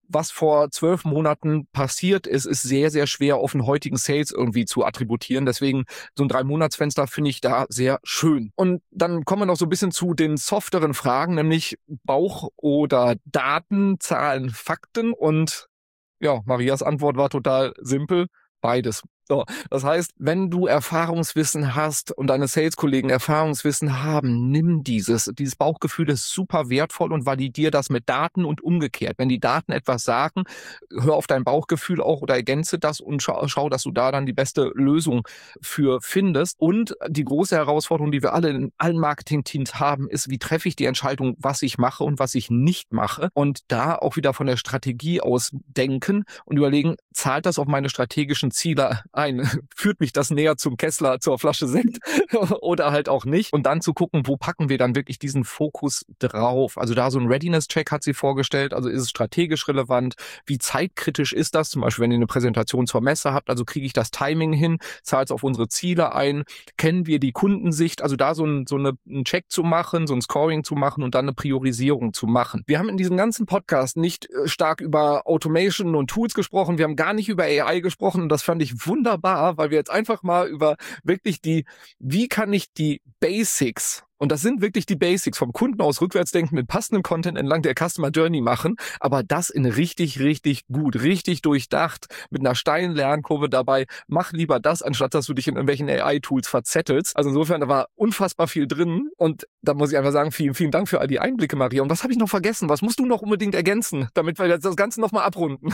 was vor zwölf Monaten passiert ist, ist sehr, sehr schwer auf den heutigen Sales irgendwie zu attributieren. Deswegen so ein Drei-Monats-Fenster finde ich da sehr schön. Und dann kommen wir noch so ein bisschen zu den softeren Fragen, nämlich Bauch oder Daten, Zahlen, Fakten. Und ja, Marias Antwort war total simpel. Beides. So, das heißt, wenn du Erfahrungswissen hast und deine Sales-Kollegen Erfahrungswissen haben, nimm dieses. Dieses Bauchgefühl ist super wertvoll und validier das mit Daten und umgekehrt. Wenn die Daten etwas sagen, hör auf dein Bauchgefühl auch oder ergänze das und schau, schau, dass du da dann die beste Lösung für findest. Und die große Herausforderung, die wir alle in allen Marketing-Teams haben, ist, wie treffe ich die Entscheidung, was ich mache und was ich nicht mache. Und da auch wieder von der Strategie aus denken und überlegen, zahlt das auf meine strategischen Ziele ein? Führt mich das näher zum Kessler, zur Flasche Sekt oder halt auch nicht? Und dann zu gucken, wo packen wir dann wirklich diesen Fokus drauf? Also da so ein Readiness-Check hat sie vorgestellt. Also ist es strategisch relevant? Wie zeitkritisch ist das? Zum Beispiel, wenn ihr eine Präsentation zur Messe habt, also kriege ich das Timing hin? Zahlt es auf unsere Ziele ein? Kennen wir die Kundensicht? Also da so, ein, so eine, einen Check zu machen, so ein Scoring zu machen und dann eine Priorisierung zu machen. Wir haben in diesem ganzen Podcast nicht stark über Automation und Tools gesprochen. Wir haben gar nicht über A I gesprochen und das fand ich wunderbar. Weil wir jetzt einfach mal über wirklich die, wie kann ich die Basics, und das sind wirklich die Basics, vom Kunden aus rückwärts denken, mit passendem Content entlang der Customer Journey machen, aber das in richtig, richtig gut, richtig durchdacht, mit einer steilen Lernkurve dabei. Mach lieber das, anstatt dass du dich in irgendwelchen A I-Tools verzettelst. Also insofern, da war unfassbar viel drin und da muss ich einfach sagen, vielen, vielen Dank für all die Einblicke, Maria. Und was habe ich noch vergessen? Was musst du noch unbedingt ergänzen, damit wir jetzt das Ganze nochmal abrunden?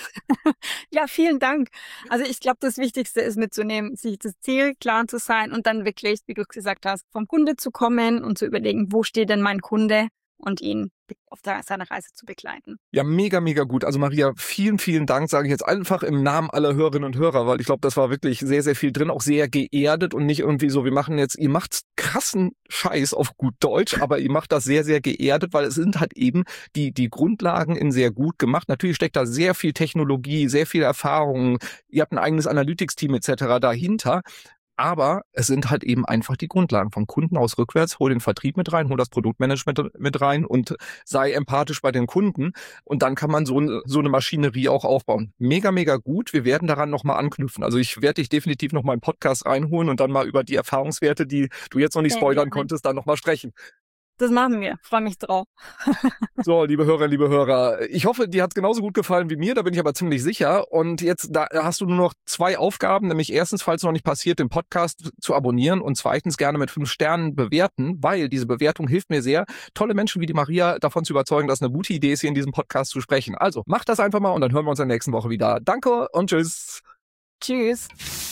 Ja, vielen Dank. Also ich glaube, das Wichtigste ist mitzunehmen, sich das Ziel klar zu sein und dann wirklich, wie du gesagt hast, vom Kunde zu kommen und zu überlegen, wo steht denn mein Kunde und ihn auf seiner Reise zu begleiten. Ja, mega, mega gut. Also Maria, vielen, vielen Dank, sage ich jetzt einfach im Namen aller Hörerinnen und Hörer, weil ich glaube, das war wirklich sehr, sehr viel drin, auch sehr geerdet und nicht irgendwie so, wir machen jetzt, ihr macht krassen Scheiß auf gut Deutsch, aber ihr macht das sehr, sehr geerdet, weil es sind halt eben die, die Grundlagen in sehr gut gemacht. Natürlich steckt da sehr viel Technologie, sehr viel Erfahrung. Ihr habt ein eigenes Analytics-Team et cetera dahinter. Aber es sind halt eben einfach die Grundlagen vom Kunden aus rückwärts. Hol den Vertrieb mit rein, hol das Produktmanagement mit rein und sei empathisch bei den Kunden. Und dann kann man so, so eine Maschinerie auch aufbauen. Mega, mega gut. Wir werden daran nochmal anknüpfen. Also ich werde dich definitiv nochmal im Podcast reinholen und dann mal über die Erfahrungswerte, die du jetzt noch nicht spoilern konntest, dann nochmal sprechen. Das machen wir. Freue mich drauf. So, liebe Hörerinnen, liebe Hörer, ich hoffe, dir hat es genauso gut gefallen wie mir, da bin ich aber ziemlich sicher. Und jetzt da hast du nur noch zwei Aufgaben, nämlich erstens, falls es noch nicht passiert, den Podcast zu abonnieren und zweitens gerne mit fünf Sternen bewerten, weil diese Bewertung hilft mir sehr, tolle Menschen wie die Maria davon zu überzeugen, dass eine gute Idee ist, hier in diesem Podcast zu sprechen. Also, macht das einfach mal und dann hören wir uns in der nächsten Woche wieder. Danke und tschüss. Tschüss.